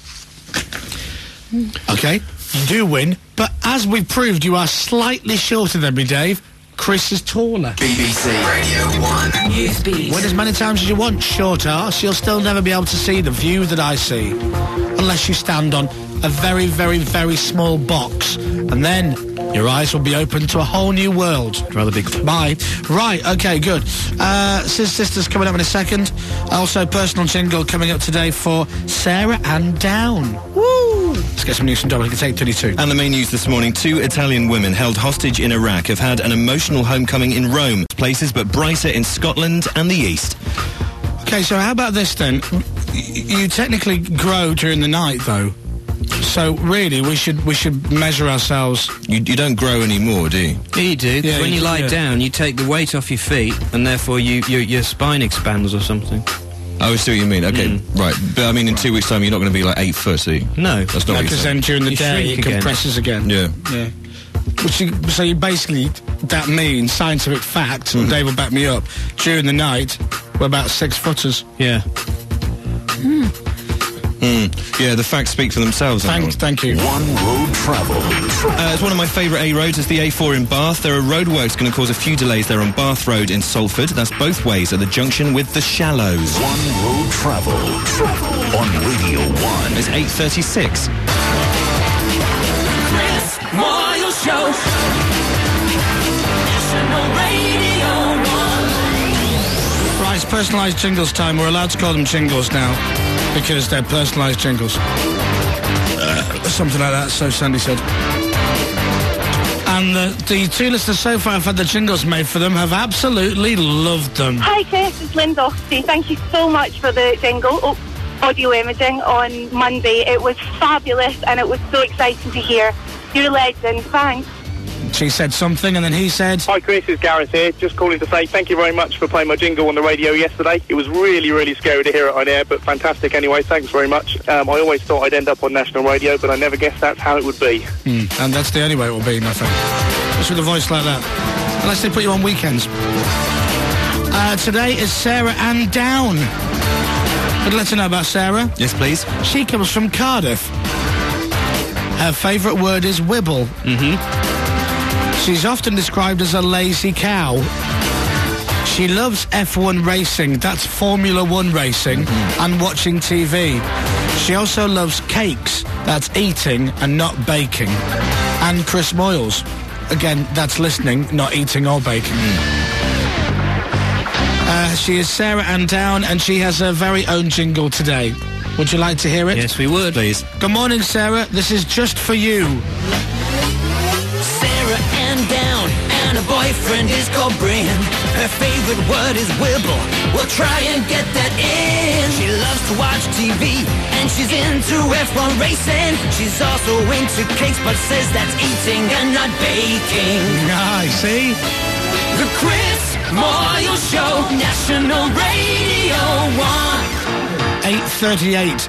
Okay, you do win, but as we've proved, you are slightly shorter than me, Dave. Chris is taller. BBC Radio 1. Newsbeat. Win as many times as you want, short arse. You'll still never be able to see the view that I see. Unless you stand on a very, very, very small box. And then your eyes will be open to a whole new world. Rather big. Bye. Right, okay, good. Sis Sisters coming up in a second. Also, personal jingle coming up today for Sarah Ann Down. Woo! Let's get some news from Dominic. It's 8:32. And the main news this morning, 2 Italian women held hostage in Iraq have had an emotional homecoming in Rome. Places but brighter in Scotland and the East. Okay, so how about this then? You technically grow during the night, though. So really, we should measure ourselves. You don't grow anymore, do you? Yeah, you do. Yeah, when you lie down, you take the weight off your feet, and therefore your spine expands or something. Oh, I see what you mean. Okay, right. But I mean, in 2 weeks' time, you're not going to be like 8 foot, are you? No. That's not what because then during the day it compresses again. Yeah. Yeah. So you basically, that means, scientific fact, and Dave will back me up, during the night, we're about 6 footers. Yeah. Yeah, the facts speak for themselves. Thank you. One road travel. It's one of my favourite A roads. It's the A4 in Bath. There are roadworks going to cause a few delays there on Bath Road in Salford. That's both ways at the junction with the Shallows. One road travel on Radio 1. It's 8:36. Chris Moyle Show. National Radio 1. Right, it's personalised jingles time. We're allowed to call them jingles now because they're personalised jingles. Something like that, so Sandy said. And the 2 listeners so far have had the jingles made for them have absolutely loved them. Hi Chris, it's Lynn Doherty. Thank you so much for the jingle. Audio imaging on Monday. It was fabulous and it was so exciting to hear. You're a legend. Thanks. She said something and then he said... Hi Chris, it's Gareth here. Just calling to say thank you very much for playing my jingle on the radio yesterday. It was really, really scary to hear it on air, but fantastic anyway. Thanks very much. I always thought I'd end up on national radio, but I never guessed that's how it would be. And that's the only way it will be, nothing. Just with a voice like that. Unless they put you on weekends. Today is Sarah Ann Down. Would you like to know about Sarah? Yes, please. She comes from Cardiff. Her favourite word is wibble. She's often described as a lazy cow. She loves F1 racing, that's Formula 1 racing, and watching TV. She also loves cakes, that's eating and not baking. And Chris Moyles, again, that's listening, not eating or baking. She is Sarah Ann Down, and she has her very own jingle today. Would you like to hear it? Yes, we would. Please. Good morning, Sarah. This is just for you. Sarah Ann Down, and her boyfriend is called Brian. Her favorite word is wibble. We'll try and get that in. She loves to watch TV, and she's into F1 racing. She's also into cakes, but says that's eating and not baking. Nice, see? The Chris Moyles Show, National Radio 1. 8:38.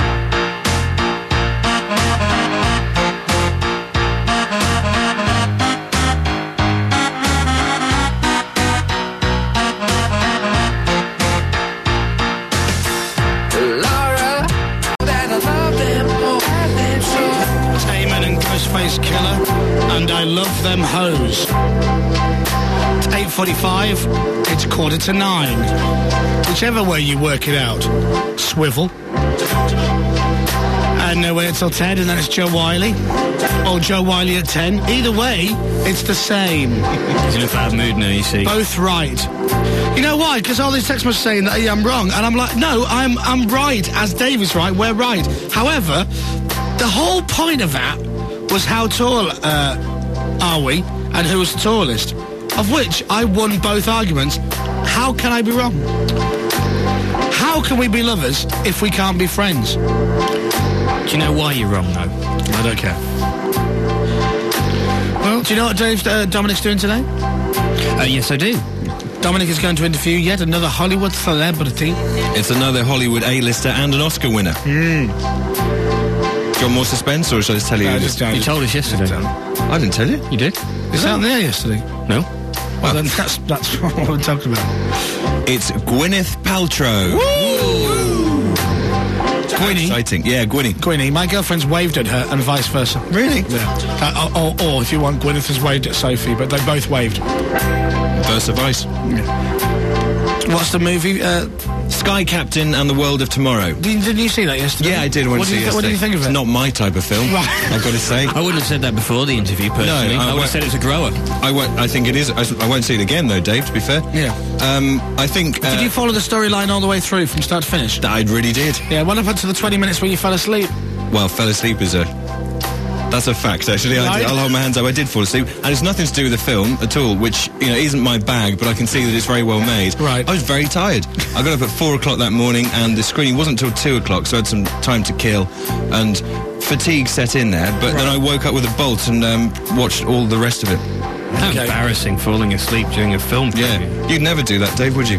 Tayman and Ghostface Killer, and I love them hoes. It's 8:45. It's 8:45. Whichever way you work it out. Swivel. And we're till 10, and then it's Joe Wiley. Or Joe Wiley at 10. Either way, it's the same. He's in a bad mood now, you see. Both right. You know why? Because all these text messages saying that I'm wrong, and I'm like, no, I'm right. As Dave is right, we're right. However, the whole point of that was how tall are we, and who was the tallest. Of which I won both arguments. How can I be wrong? How can we be lovers if we can't be friends? Do you know why you're wrong, though? I don't care. Well, do you know what Dominic's doing today? Yes, I do. Dominic is going to interview yet another Hollywood celebrity. It's another Hollywood A-lister and an Oscar winner. Do you want more suspense, or shall I just tell you? You told us yesterday. I didn't tell you. You did? Is that there yesterday? No. Well, then that's what we're talking about. It's Gwyneth Paltrow. Woo! Gwynnie. Exciting. Yeah, Gwynnie. Gwynnie. My girlfriend's waved at her and vice versa. Really? Yeah. Or if you want, Gwyneth has waved at Sophie, but they both waved. Versa vice. Yeah. What's the movie? Sky Captain and the World of Tomorrow. Didn't you see that yesterday? Yeah, I did want to see it yesterday. What did you think of it? It's not my type of film, Right. I've got to say. I wouldn't have said that before the interview, personally. No, I would have said it's a grower. I think it is. I won't see it again, though, Dave, to be fair. Yeah. I think... did you follow the storyline all the way through from start to finish? I really did. Yeah, what happened to the 20 minutes where you fell asleep? Well, fell asleep is that's a fact, actually. Right. I'll hold my hands up. I did fall asleep. And it's nothing to do with the film at all, which, isn't my bag, but I can see that it's very well made. Right. I was very tired. I got up at 4 o'clock that morning, and the screening wasn't until 2 o'clock, so I had some time to kill. And fatigue set in there, but then I woke up with a bolt and watched all the rest of it. How embarrassing, falling asleep during a film. Yeah. You'd never do that, Dave, would you?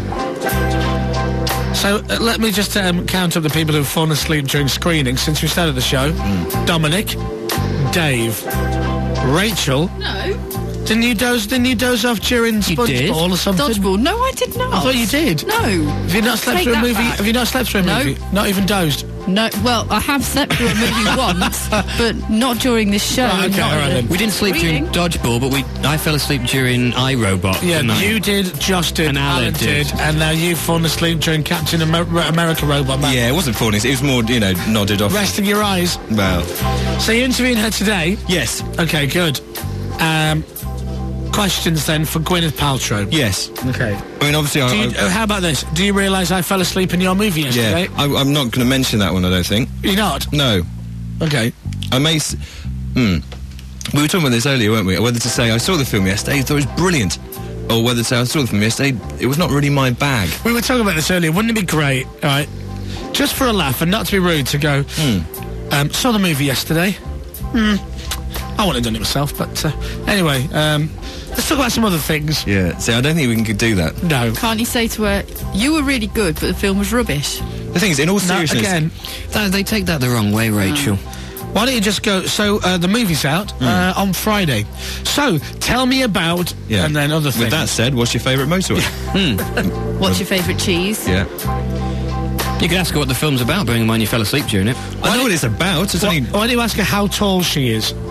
So let me just count up the people who've fallen asleep during screening since we started the show. Dominic, Dave, Rachel. No. Didn't you doze off during SpongeBob or something? Dodgeball? No, I did not. I thought you did. No. Have you not slept Take through a that movie? back. Have you not slept through a No. movie? Not even dozed? No, well, I have slept through a movie once, but not during this show. Right, okay, not all right then. We didn't sleep during Dodgeball, but I fell asleep during iRobot. Yeah, didn't I? you did, Josh did, And Alan did. and now you've fallen asleep during Captain America Robot Man. Yeah, it wasn't falling asleep. It was more, nodded off. Resting your eyes. Well. So you're interviewing her today? Yes. Okay, good. Questions then for Gwyneth Paltrow. Yes. Okay. I mean, obviously, how about this? Do you realise I fell asleep in your movie yesterday? Yeah, I'm not going to mention that one, I don't think. You're not? No. Okay. I may... We were talking about this earlier, weren't we? Whether to say, I saw the film yesterday, I thought it was brilliant. Or whether to say, I saw the film yesterday, it was not really my bag. We were talking about this earlier. Wouldn't it be great, all right, just for a laugh and not to be rude, to go, saw the movie yesterday. I wouldn't have done it myself, but anyway, let's talk about some other things. Yeah, see, I don't think we can do that. No. Can't you say to her, you were really good, but the film was rubbish? The thing is, in all seriousness... Again, they take that the wrong way, Rachel. Why don't you just go... So, the movie's out on Friday. So, tell me about... Yeah. And then other things. With that said, what's your favourite motorway? What's your favourite cheese? Yeah. You could ask her what the film's about, bearing in mind you fell asleep during it. I know what it's about. It's only... Why don't you ask her how tall she is?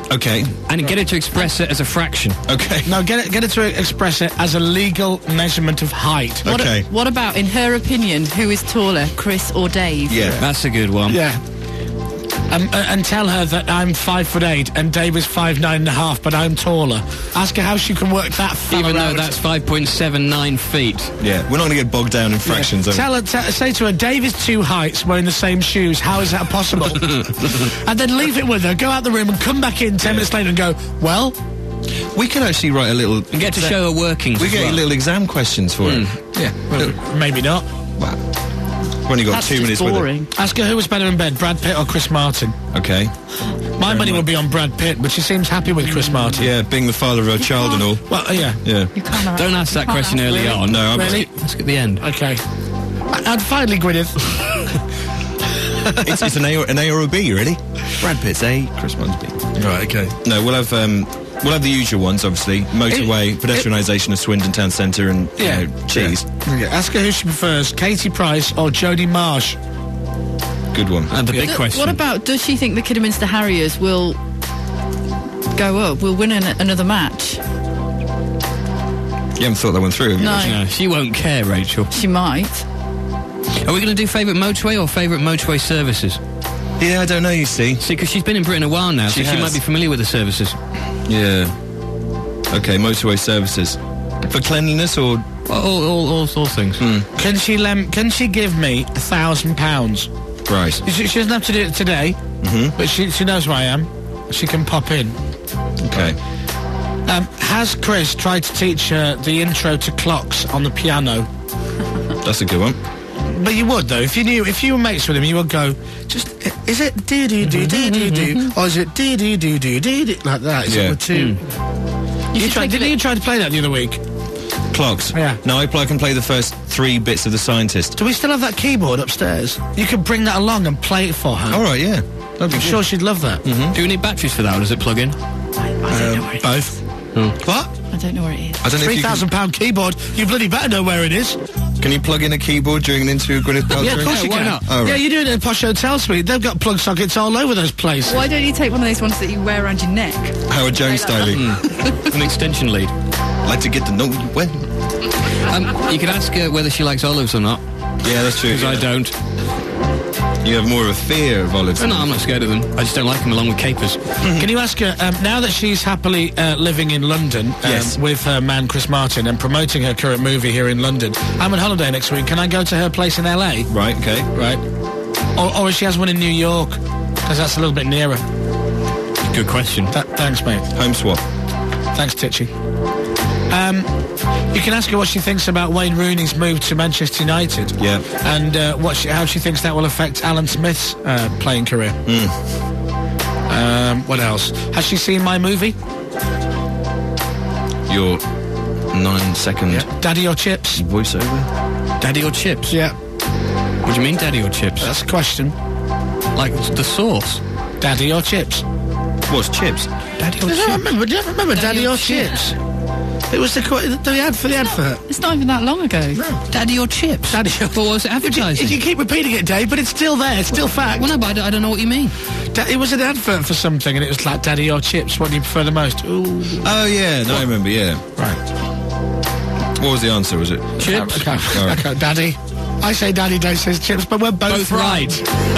Okay. And get her to express it as a fraction. Okay. No, get her to express it as a legal measurement of height. What about, in her opinion, who is taller, Chris or Dave? Yeah. That's a good one. Yeah. And tell her that I'm 5'8" and Dave is 5'9.5", but I'm taller. Ask her how she can work that fella Even though out. that's 5.79 feet. Yeah, we're not going to get bogged down in fractions. Say to her, Dave is 2 heights wearing the same shoes. How is that possible? And then leave it with her, go out the room and come back in 10 minutes later and go, well... We can actually write a little... And get to show her workings. We get little exam questions for her. Yeah, well, maybe not. Wow. We've only got That's 2 minutes boring. with Ask her who was better in bed, Brad Pitt or Chris Martin. it. Okay. My money would be on Brad Pitt, but she seems happy with Chris Martin. Yeah, being the father of her child and all. Well, yeah. Yeah. You can't Don't ask that question early on. No, I'm Really? Let's get the end. Okay. And finally, Gwyneth. it's an A or a B, really. Brad Pitt's A, Chris Martin's B. Right, okay. No, we'll have the usual ones, obviously. Motorway, pedestrianisation of Swindon Town Centre and cheese. Yeah. Ask her who she prefers, Katie Price or Jodie Marsh. Good one. And the big question. What about, does she think the Kidderminster Harriers will go up, will win another match? You haven't thought that one through, have you? No. No, she won't care, Rachel. She might. Are we going to do favourite motorway or favourite motorway services? Yeah, I don't know, you see. See, because she's been in Britain a while now, so she has. might be familiar with the services. Yeah. Okay, motorway services. For cleanliness or... All things. Can she give me £1,000? Right. She doesn't have to do it today, but she knows where I am. She can pop in. Okay. Has Chris tried to teach her the intro to clocks on the piano? That's a good one. But you would, though. If you were mates with him, you would go, is it do-do-do-do-do-do, or is it do-do-do-do-do-do, like that? Is it with two? Didn't you try to play that the other week? Clocks? Yeah. No, I can play the first 3 bits of The Scientist. Do we still have that keyboard upstairs? You could bring that along and play it for her. All right, yeah. I'm sure she'd love that. Do you need batteries for that, or does it plug in? I don't know where it is. Both. What? I don't know where it is. I don't know if you can... £3,000 keyboard. You bloody better know where it is. Can you plug in a keyboard during an interview with Gwyneth Paltrow? Yeah, of course you why can. not? Oh, right. Yeah, you do it in a posh hotel suite. They've got plug sockets all over those places. Why don't you take one of those ones that you wear around your neck? Howard Jones styling. An extension lead. Like to get to know you when. You could ask her whether she likes olives or not. Yeah, that's true. Because I don't. You have more of a fear of olives. No, I'm not scared of them. I just don't like them along with capers. Can you ask her, now that she's happily living in London Yes. with her man Chris Martin and promoting her current movie here in London, I'm on holiday next week, can I go to her place in LA? Right, okay. Right. Or if she has one in New York, because that's a little bit nearer. Good question. Thanks, mate. Home swap. Thanks, Titchy. You can ask her what she thinks about Wayne Rooney's move to Manchester United. Yeah. And how she thinks that will affect Alan Smith's playing career. What else? Has she seen my movie? Your 9-second Daddy or Chips? voiceover. Daddy or chips? Yeah. What do you mean, daddy or chips? That's a question. Like the sauce? Daddy or Chips? What's chips? Daddy or Do you chips? remember Daddy or Chips? It was the ad for the advert. It's not even that long ago. Daddy or chips? Daddy or... What was it advertising? You keep repeating it, Dave, but it's still there. It's still fact. Well, no, but I don't know what you mean. It was an advert for something, and it was like Daddy or Chips. What do you prefer the most? Ooh. Oh, yeah. No, I remember, yeah. Right. What was the answer, was it? Chips. All right. Okay, Daddy. I say Daddy, Dave says Chips, but we're both right.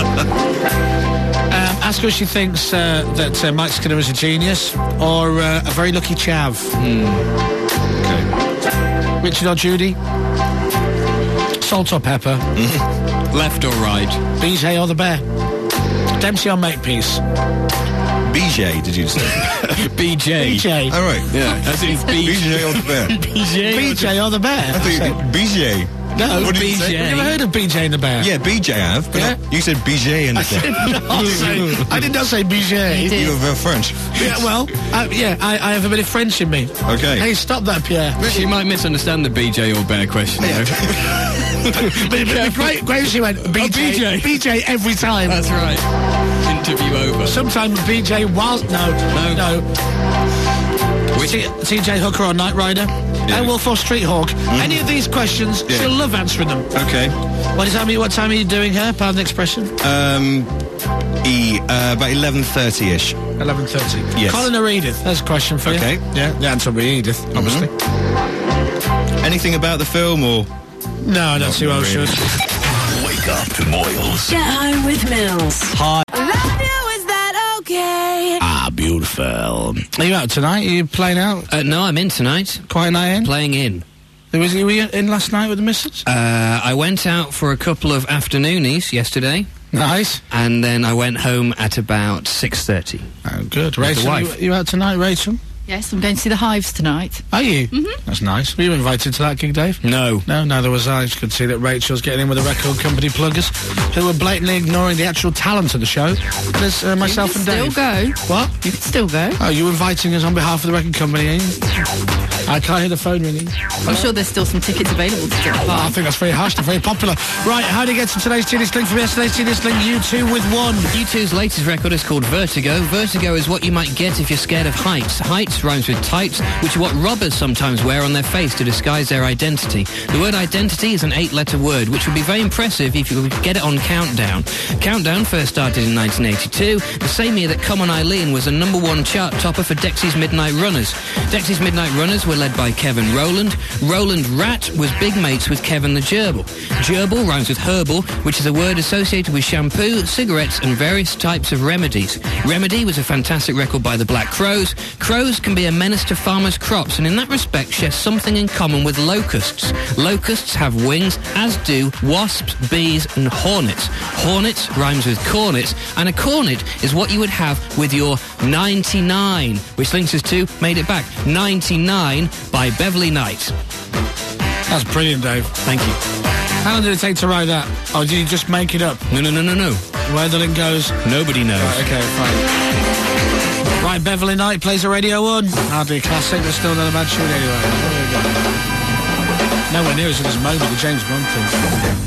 Ask her if she thinks that Mike Skinner is a genius or a very lucky chav. Okay. Richard or Judy? Salt or pepper? Left or right? BJ or the bear? Dempsey or Makepeace? BJ, did you say? BJ. BJ. All right. Yeah, that's it. BJ or the bear? BJ or the bear? I think BJ. No, What did you say? BJ. Have you ever heard of BJ and the bear? Yeah, BJ I have. But Yeah? you said BJ and the bear. I did not say BJ. You did. You were French. Yeah, well, I have a bit of French in me. Okay. Hey, stop that, Pierre. She might misunderstand the BJ or bear question, though. But great if she went BJ. BJ every time. That's right. Interview over. Sometimes BJ was... No. Which? TJ Hooker or Knight Rider? Airwolf or Street Hawk? Any of these questions, she'll love answering them. Okay. What time are you doing here? Pardon the expression. About 11:30ish. 11:30. Yes. Colin or Edith? There's a question for you. Okay. Yeah, the answer will be Edith, obviously. Anything about the film, or...? No, I don't see why I should. Wake up to Moyles. Get home with Mills. Hi. I love you, is that okay? Ah, beautiful. Are you out tonight? Are you playing out? No, I'm in tonight. Quiet night in? Playing in. Were you in last night with the missus? I went out for a couple of afternoonies yesterday. Nice. And then I went home at about 6:30. Oh, good. With Rachel, the wife. you out tonight, Rachel? Yes, I'm going to see the Hives tonight. Are you? Mm-hmm. That's nice. Were you invited to that gig, Dave? No. No, neither was I. You could see that Rachel's getting in with the record company pluggers who were blatantly ignoring the actual talent of the show. There's myself and Dave. You can still go. What? You can still go. Oh, you inviting us on behalf of the record company, are you? I can't hear the phone ringing. I'm sure there's still some tickets available to take part. I think that's very harsh and very popular. Right, how do you get to today's TDS Link from yesterday's TDS Link? U2 with one. U2's latest record is called Vertigo. Vertigo is what you might get if you're scared of heights. Heights rhymes with tights, which are what robbers sometimes wear on their face to disguise their identity. The word identity is an 8-letter word, which would be very impressive if you could get it on Countdown. Countdown first started in 1982, the same year that Come On Eileen was a #1 chart topper for Dexy's Midnight Runners. Dexy's Midnight Runners were led by Kevin Rowland. Roland Rat was big mates with Kevin the Gerbil. Gerbil rhymes with herbal, which is a word associated with shampoo, cigarettes and various types of remedies. Remedy was a fantastic record by the Black Crowes. Crows can be a menace to farmers' crops and in that respect share something in common with locusts. Locusts have wings, as do wasps, bees and hornets. Hornets rhymes with cornets, and a cornet is what you would have with your 99, which links us to Made It Back. 99 by Beverly Knight. That's brilliant, Dave. Thank you. How long did it take to write that? Or did you just make it up? No. Where the link goes? Nobody knows. Right, okay, fine. Right, Beverly Knight plays a Radio 1. Hardly a classic, but still not a bad tune anyway. There we go. Nowhere near as good as Moby, the James Bond thing.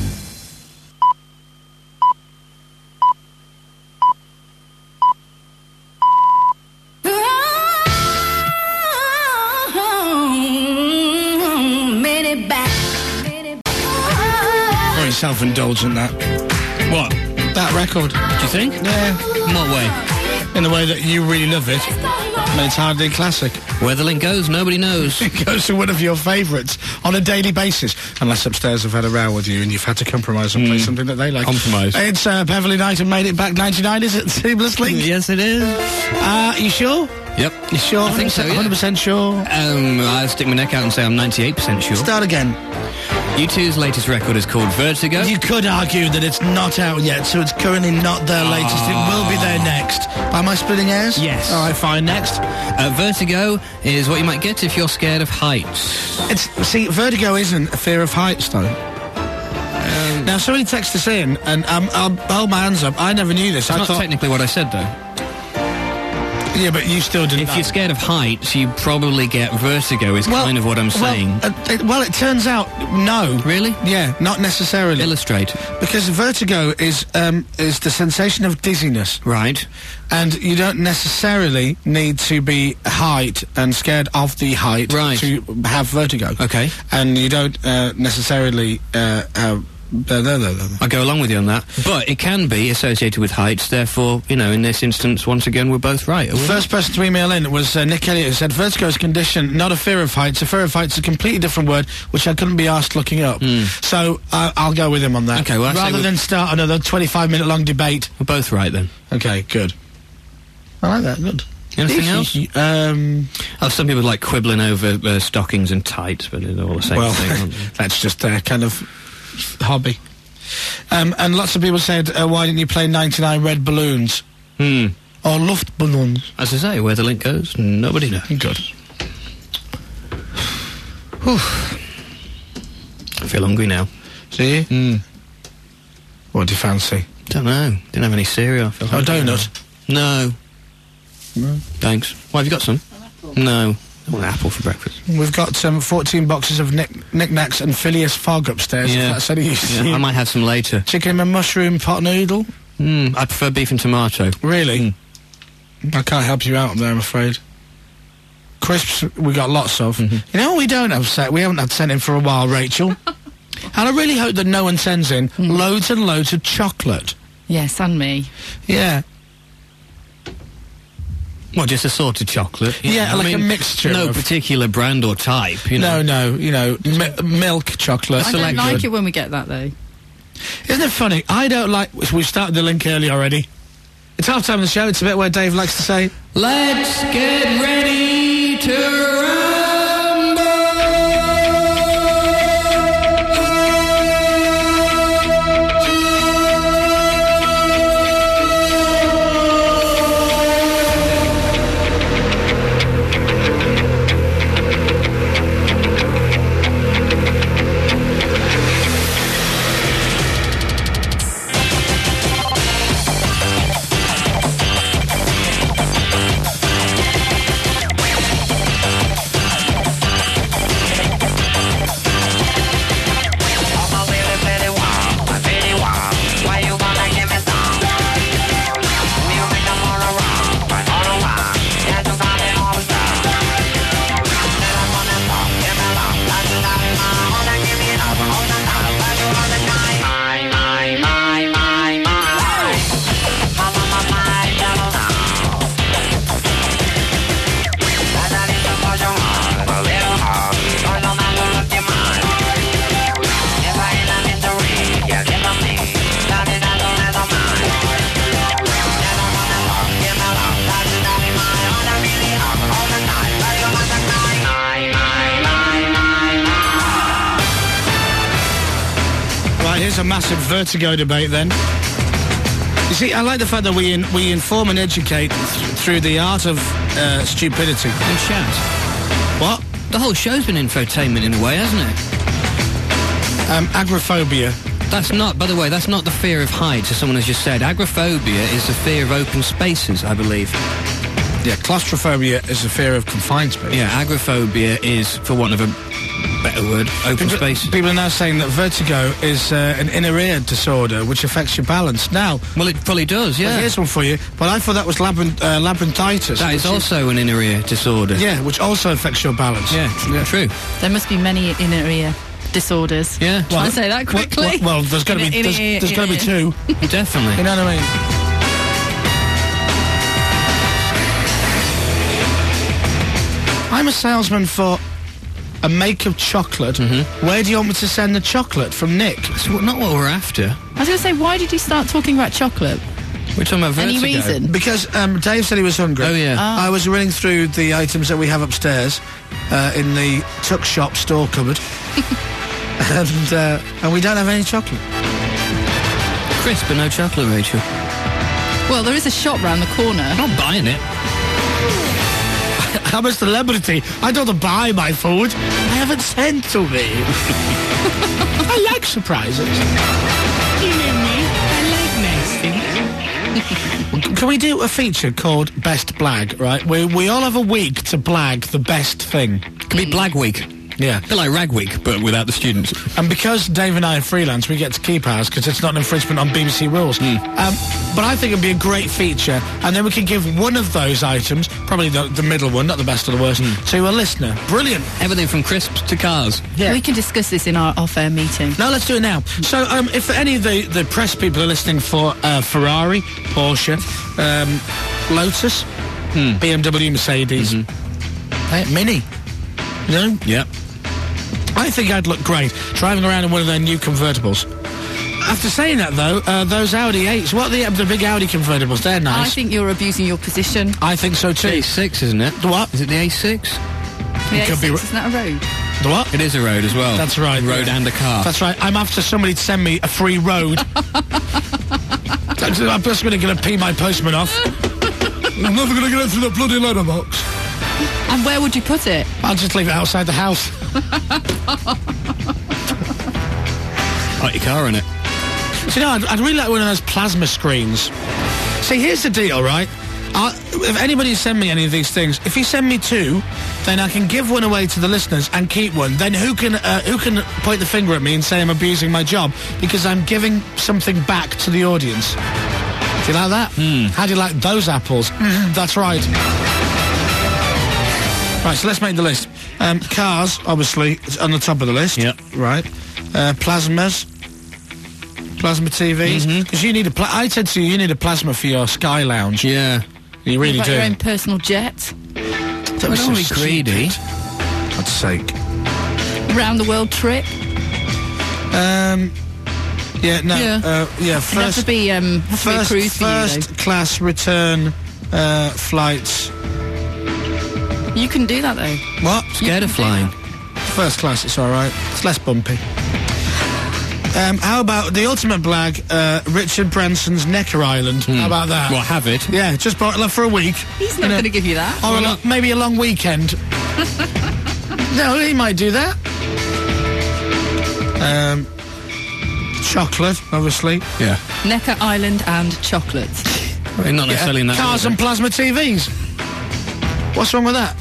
Very self-indulgent, that. What? That record. Do you think? Yeah. In what way? In the way that you really love it. But it's hardly a classic. Where the link goes, nobody knows. It goes to one of your favourites on a daily basis. Unless upstairs have had a row with you and you've had to compromise and play something that they like. Compromise. It's Beverly Knight and Made It Back 99, is it? Seamless Link? Yes, it is. You sure? Yep. You sure? I think so, yeah. 100% sure? I'll stick my neck out and say I'm 98% sure. Start again. U2's latest record is called Vertigo. You could argue that it's not out yet, so it's currently not their latest. It will be there next. Am I splitting hairs? Yes. All right, fine. Next. Vertigo is what you might get if you're scared of heights. See, vertigo isn't a fear of heights, though. Now, somebody texted us in, and I'll hold my hands up. I never knew this. It's not technically what I said, though. Yeah, but you still didn't. If you're scared of heights, you probably get vertigo, is kind of what I'm saying. It turns out, no. Really? Yeah, not necessarily. Illustrate. Because vertigo is the sensation of dizziness. Right. And you don't necessarily need to be height and scared of the height to have vertigo. Okay. And you don't necessarily have... I go along with you on that. But it can be associated with heights, therefore, you know, in this instance, once again, we're both right. The first person to email in was Nick Elliott, who said, vertigo is a condition, not a fear of heights. A fear of heights is a completely different word, which I couldn't be asked looking up. So I'll go with him on that. Okay, well, rather than start another 25-minute long debate. We're both right, then. Okay, good. I like that, good. Anything else? Some people like quibbling over stockings and tights, but they're all the same thing. That's just their kind of hobby. And lots of people said, why didn't you play 99 Red Balloons? Or Luftballons? As I say, where the link goes, nobody knows. Good. I feel hungry now. See you? What do you fancy? Don't know. Didn't have any cereal. I feel donut? No. Thanks. Why, have you got some? No. I want an apple for breakfast. We've got 14 boxes of knickknacks and Phileas Fogg upstairs. Yeah. If that's any use. I might have some later. Chicken and mushroom pot noodle? I prefer beef and tomato. Really? I can't help you out there, I'm afraid. Crisps, we got lots of. You know what we don't have we haven't had sent in for a while, Rachel. And I really hope that no one sends in loads and loads of chocolate. Yes, and me. Yeah. Well, just assorted chocolate. Yeah, like a mixture. No of particular brand or type, you know. No, milk chocolate. I don't like it when we get that, though. Isn't it funny? I don't like... We've started the link early already. It's half time of the show. It's a bit where Dave likes to say... Let's get ready to A massive Vertigo debate then. You see, I like the fact that we inform and educate through the art of stupidity. And chat. What? The whole show's been infotainment in a way, hasn't it? Agoraphobia. That's not, by the way, that's not the fear of heights, as someone has just said. Agoraphobia is the fear of open spaces, I believe. Yeah, claustrophobia is the fear of confined space. Yeah, agoraphobia is, for want of a better word, open space. People are now saying that vertigo is an inner ear disorder which affects your balance. Now, well, it probably does. Yeah. Well, here's one for you. But I thought that was labyrinthitis. That is also an inner ear disorder. Yeah, which also affects your balance. Yeah, true. There must be many inner ear disorders. Yeah. Try and say that quickly. Well, there's got to be there's got to be two. Definitely. You know what I mean? I'm a salesman for a make of chocolate. Where do you want me to send the chocolate? From Nick? That's not what we're after. I was going to say, why did you start talking about chocolate? We're talking about Vertigo. Any reason? Because Dave said he was hungry. Oh, yeah. I was running through the items that we have upstairs in the Tuck Shop store cupboard. and we don't have any chocolate. Crisp but no chocolate, Rachel. Well, there is a shop round the corner. I'm not buying it. I'm a celebrity. I don't buy my food. I have it sent to me. I like surprises. You know me. I like nice things. Can we do a feature called Best Blag, right? We all have a week to blag the best thing. Could be Blag Week. Yeah. A bit like Rag Week, but without the students. And because Dave and I are freelance, we get to keep ours because it's not an infringement on BBC rules. But I think it'd be a great feature, and then we can give one of those items, probably the middle one, not the best or the worst, to a listener. Brilliant. Everything from crisps to cars. Yeah. We can discuss this in our off-air meeting. No, let's do it now. So, if any of the press people are listening for Ferrari, Porsche, Lotus, BMW, Mercedes, Mini, you know? Yep. I think I'd look great driving around in one of their new convertibles. After saying that, though, those Audi 8s, what are the big Audi convertibles? They're nice. I think you're abusing your position. I think so, too. The A6, isn't it? The what? Is it the A6? The A6, isn't that a road? The what? It is a road as well. That's right. A road and a car. That's right. I'm after somebody to send me a free road. I'm just going to pee my postman off. I'm never going to get it through the bloody letterbox. And where would you put it? I'll just leave it outside the house. Like your car in it. So, you know, I'd really like one of those plasma screens. See, here's the deal, right? If anybody send me any of these things, if you send me two, then I can give one away to the listeners and keep one. Then who can point the finger at me and say I'm abusing my job? Because I'm giving something back to the audience. Do you like that? How do you like those apples? That's right. Right, so let's make the list. Cars, obviously, is on the top of the list. Yep. Right. Plasmas. Plasma TVs. Because you need I said to you, you need a plasma for your Sky Lounge. Yeah. You really What about do. your own personal jet? Don't be greedy. God's sake. Round the world trip? Yeah, no. Yeah. Yeah, It'd have to be a cruise for you, first class return flights. though. You can do that, though. What? Scared of flying. First class, it's all right. It's less bumpy. How about the ultimate blag, Richard Branson's Necker Island? How about that? Well, have it. Yeah, just bought it for a week. He's not going to give you that. Or maybe a long weekend. No, he might do that. Chocolate, obviously. Yeah. Necker Island and chocolates. Well, not necessarily in that Cars order. and plasma TVs. What's wrong with that?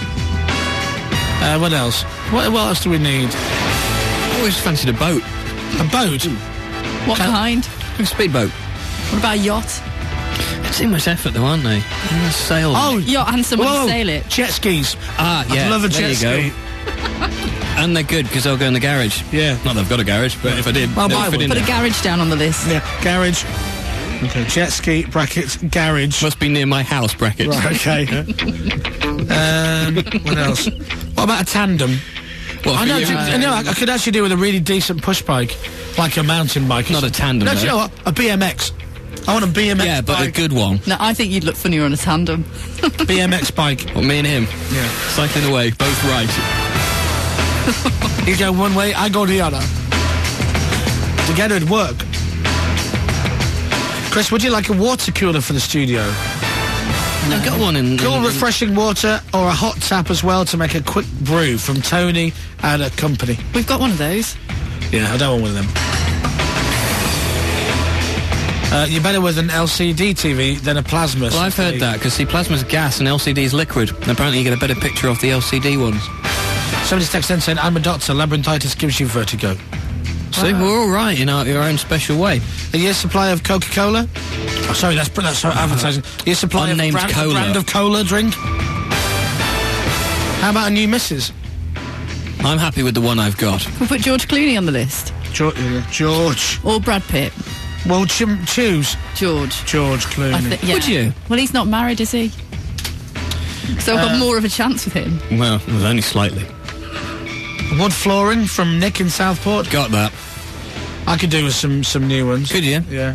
What else? What else do we need? I always fancied a boat. A boat? What kind? A speedboat. What about a yacht? It's too much effort, though, aren't they? And sail. Oh, Yacht and someone to sail it. Jet skis. Ah, yeah. I'd love a there jet you ski. go. And they're good because they'll go in the garage. Yeah. Not that I've got a garage, but if I did, Well, they'll buy fit one. in Put a there. garage down on the list. Yeah, garage. Okay, jet ski, brackets, garage. Must be near my house, brackets. Right, okay. What else? What about a tandem? What, I for know, you? I could actually do with a really decent push bike, like a mountain bike. Not a tandem, No, do though. you know what? A BMX. I want a BMX Yeah, but a bike. good one. No, I think you'd look funnier on a tandem. BMX bike. Well, me and him. Yeah. Cycling away, both right. You go one way, I go the other. Together it'd work. Chris, would you like a water cooler for the studio? I've got one in... Cool, refreshing water or a hot tap as well to make a quick brew from Tony and a company. We've got one of those. Yeah, I don't want one of them. You're better with an LCD TV than a plasma. Well, I've heard that, because see, plasma's gas and LCD's liquid. And apparently you get a better picture off the LCD ones. Somebody's texted in saying, I'm a doctor, labyrinthitis gives you vertigo. See, we're all right in our own special way. A year's supply of Coca-Cola? Oh, sorry, that's advertising. A year's supply Unnamed of a cola. brand of cola drink? How about a new missus? I'm happy with the one I've got. We'll put George Clooney on the list. George. Or Brad Pitt. Well, choose. George Clooney. Yeah. Would you? Well, he's not married, is he? So I've got more of a chance with him. Well, it was only slightly. Wood flooring from Nick in Southport. Got that. I could do with some new ones. Could you? Yeah.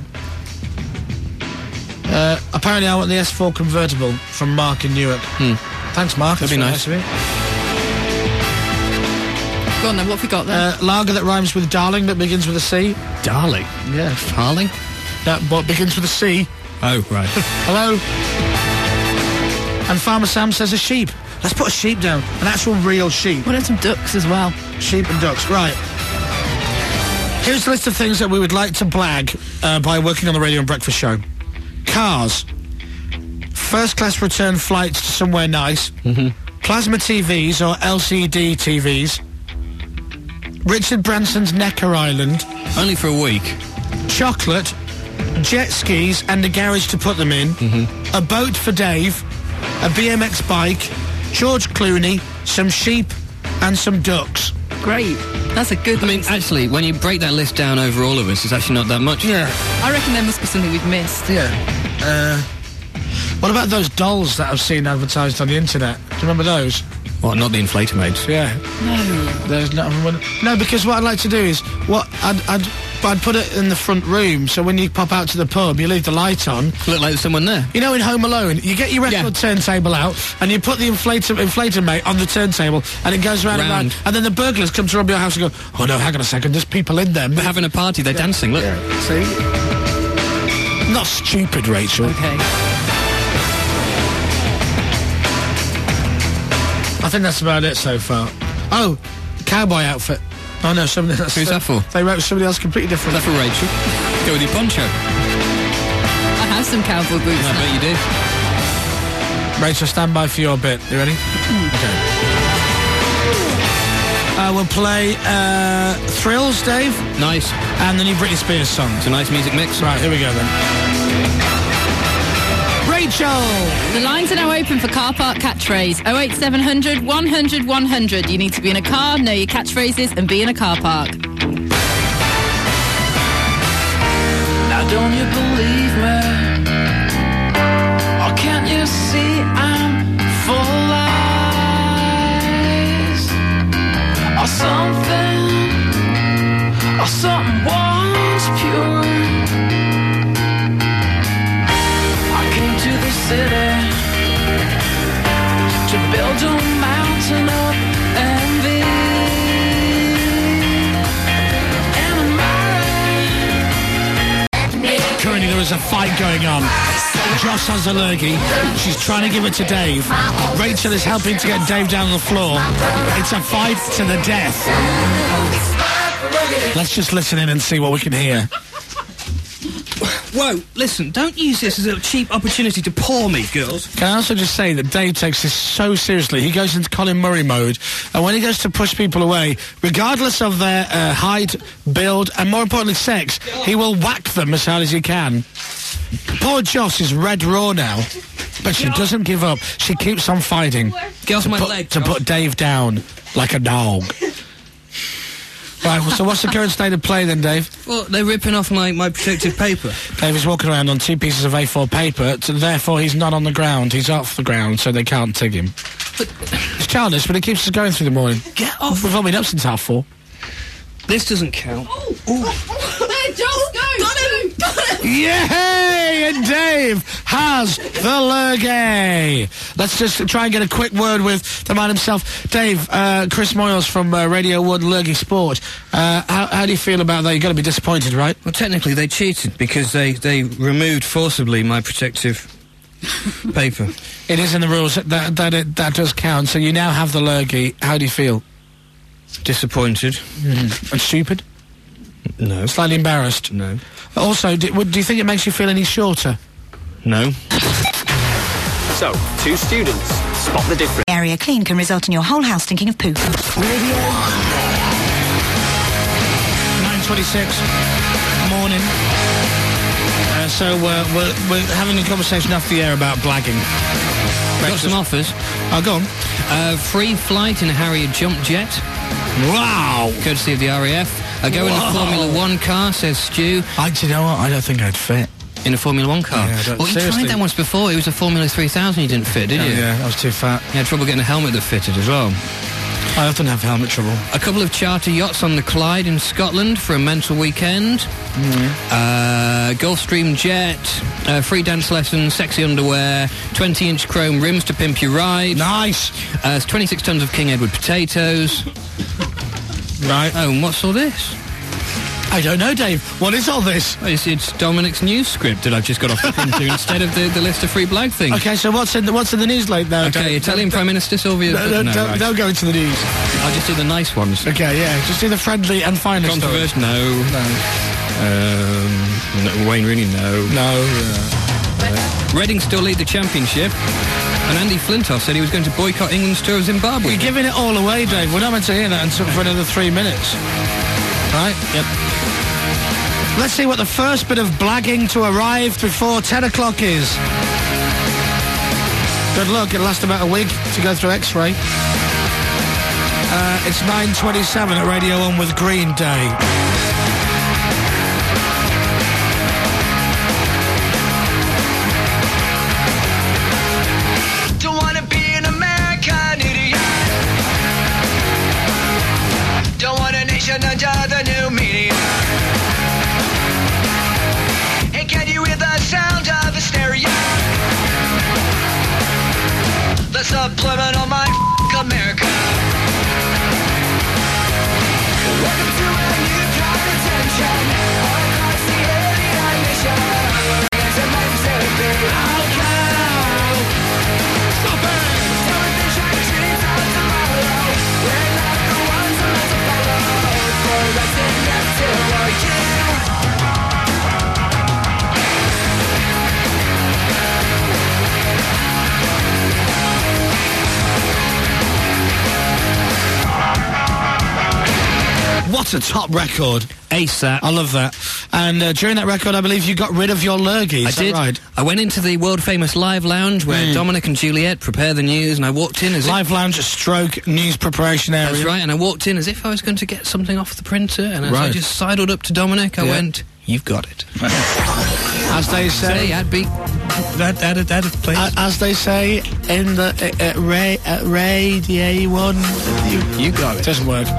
Apparently I want the S4 convertible from Mark in Newark. Thanks, Mark. That'd be That's nice. very of you. Go on then, what have we got there? Lager that rhymes with darling but begins with a C. Darling? Yeah. Darling? That but begins with a C. Oh, right. Hello? And Farmer Sam says a sheep. Let's put a sheep down. An actual real sheep. We'll have some ducks as well. Sheep and ducks. Right. Here's a list of things that we would like to blag by working on the Radio and Breakfast Show. Cars. First class return flights to somewhere nice. Plasma TVs or LCD TVs. Richard Branson's Necker Island. Only for a week. Chocolate. Jet skis and a garage to put them in. A boat for Dave. A BMX bike. George Clooney. Some sheep and some ducks. Great. That's a good list. Actually, when you break that list down over all of us, it's actually not that much. Yeah. I reckon there must be something we've missed. Yeah. What about those dolls that I've seen advertised on the internet? Do you remember those? What, not the Inflator-Mates? Yeah. No. There's not one. No, because what I'd like to do is I'd put it in the front room, so when you pop out to the pub, you leave the light on. Look like there's someone there. You know, in Home Alone, you get your record turntable out, and you put the inflator mate on the turntable, and it goes round and round, and then the burglars come to rob your house and go, oh no, hang on a second, there's people in there. They're having a party, they're dancing, look. Yeah. See? Not stupid, Rachel. Okay. I think that's about it so far. Oh, cowboy outfit. Oh no, somebody else. Who's that for? They wrote somebody else completely different. Is that for Rachel? Go with your poncho. I have some cowboy boots. I bet you do. Rachel, stand by for your bit. You ready? Okay. We'll play Thrills, Dave. Nice. And the new Britney Spears song. It's a nice music mix. Right, here we go then. Rachel! The lines are now open for car park catchphrase. 08700 100 100. You need to be in a car, know your catchphrases, and be in a car park. Now don't you believe me? Or can't you to see I'm full of lies, or something was pure. I came to the city to build a mountain of envy. Currently there is a fight going on. Joss has a lurgy. She's trying to give it to Dave. Rachel is helping to get Dave down on the floor. It's a fight to the death. Let's just listen in and see what we can hear. Whoa, listen, don't use this as a cheap opportunity to paw me, girls. Can I also just say that Dave takes this so seriously. He goes into Colin Murray mode, and when he goes to push people away, regardless of their height, build, and more importantly, sex, he will whack them as hard as he can. Poor Joss is red raw now, but she doesn't give up. She keeps on fighting. Get off my leg, to put Dave down like a dog. Right, so what's the current state of play then, Dave? Well, they're ripping off my protective paper. Dave is walking around on 2 pieces of A4 paper, so therefore he's not on the ground. He's off the ground, so they can't tig him. But it's childish, but it keeps us going through the morning. Get off! We've only been up since 4:30. This doesn't count. There, Joel, go! Got him! Yay! And Dave has the lurgy. Let's just try and get a quick word with the man himself. Dave, Chris Moyles from Radio 1 Lurgy Sport. How do you feel about that? You've got to be disappointed, right? Well, technically they cheated because they removed forcibly my protective paper. It is in the rules. That does count. So you now have the lurgy. How do you feel? Disappointed. And stupid? No. Slightly embarrassed? No. Also, do you think it makes you feel any shorter? No. So, 2 students. Spot the difference. Area clean can result in your whole house stinking of poop. 9:26 morning. So we're having a conversation off the air about blagging. Got some offers. Oh, go on. Free flight in a Harrier jump jet. Wow! Courtesy of the RAF. Go in a Formula 1 car, says Stu. Do you know what? I don't think I'd fit. In a Formula 1 car? Yeah, well, you tried that once before. It was a Formula 3000 you didn't fit, did you? Yeah, I was too fat. You had trouble getting a helmet that fitted as well. I often have helmet trouble. A couple of charter yachts on the Clyde in Scotland for a mental weekend. Gulfstream jet, free dance lessons, sexy underwear, 20-inch chrome rims to pimp your ride. Nice! 26 tons of King Edward potatoes. Right. Oh, and what's all this? I don't know, Dave. What is all this? Well, it's Dominic's news script that I've just got off the printer instead of the list of free blag things. Okay, so what's in the news late now? Okay, Italian Prime Minister Silvio... Don't go into the news. I'll just do the nice ones. Okay, yeah, just do the friendly and finest. Controversial? No. Wayne Rooney? No. Reading still lead the championship. And Andy Flintoff said he was going to boycott England's tour of Zimbabwe. You're giving it all away, Dave. We're not meant to hear that until for another 3 minutes. Right? Yep. Let's see what the first bit of blagging to arrive before 10 o'clock is. Good luck. It'll last about a week to go through X-ray. It's 9:27 at Radio 1 with Green Day. Under the new media. And can you hear the sound of hysteria? The subliminal my America. Welcome to a new drug attention. Across the alien mission. It's a Mississippi. Oh, stop it! Television dreams of tomorrow. We're not the ones who let them follow. What a top record. ASAP. I love that. And during that record, I believe you got rid of your lurgy. I did. Right? I went into the world-famous Live Lounge where Dominic and Juliet prepare the news, and I walked in as Live Lounge, stroke, news preparation area. That's right, and I walked in as if I was going to get something off the printer, and as I just sidled up to Dominic, I went, "You've got it." As they say, I'd be... please. As they say in the Radio 1. You got it. Doesn't work.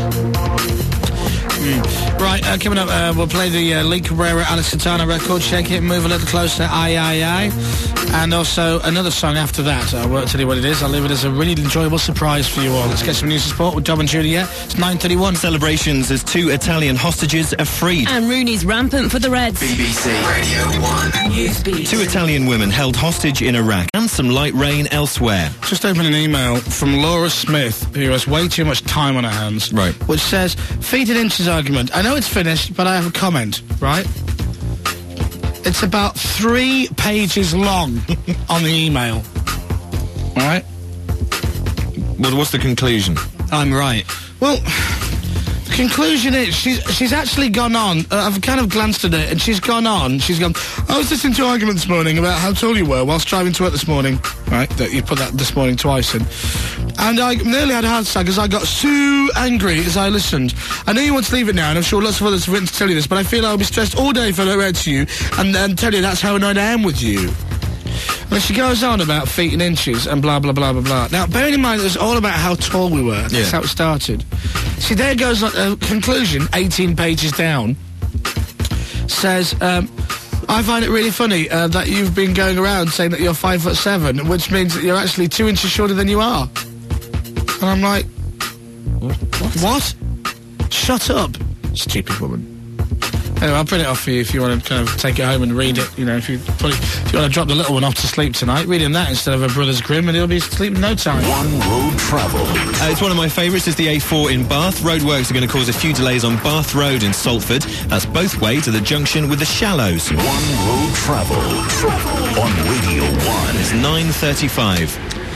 Right, coming up, we'll play the Lee Cabrera, Alex Santana record, Shake It, Move a Little Closer, Aye, Aye, Aye. And also another song after that. I won't tell you what it is. I'll leave it as a really enjoyable surprise for you all. Let's get some news and sport with Dom and Juliet. It's 9:31. Celebrations as 2 Italian hostages are freed. And Rooney's rampant for the Reds. BBC Radio 1 Newsbeat. 2 Italian women held hostage in Iraq and some light rain elsewhere. Just opened an email from Laura Smith, who has way too much time on her hands. Right. Which says, feet and inches argument. I know it's finished, but I have a comment, right? It's about 3 pages long on the email. All right? Well, what's the conclusion? I'm right. Well, the conclusion is she's actually gone on. I've kind of glanced at it, and she's gone on. She's gone, I was listening to an argument this morning about how tall you were whilst driving to work this morning. Right? That you put that this morning twice in. And I nearly had a heart attack as I got so angry as I listened. I know you want to leave it now, and I'm sure lots of others have written to tell you this, but I feel I'll be stressed all day if I don't read to you and tell you that's how annoyed I am with you. And she goes on about feet and inches and blah, blah, blah, blah, blah. Now, bearing in mind it was all about how tall we were. That's how it started. See, there goes on, conclusion, 18 pages down, says, I find it really funny that you've been going around saying that you're 5'7", which means that you're actually 2 inches shorter than you are. And I'm like, what? Shut up, stupid woman. Anyway, I'll print it off for you if you want to kind of take it home and read it. You know, if you want to drop the little one off to sleep tonight, read him that instead of a Brothers Grimm, and he'll be asleep in no time. One road travel. It's one of my favourites. It's the A4 in Bath. Roadworks are going to cause a few delays on Bath Road in Salford. That's both ways to the junction with the Shallows. One road travel on Radio 1. It's 9:35.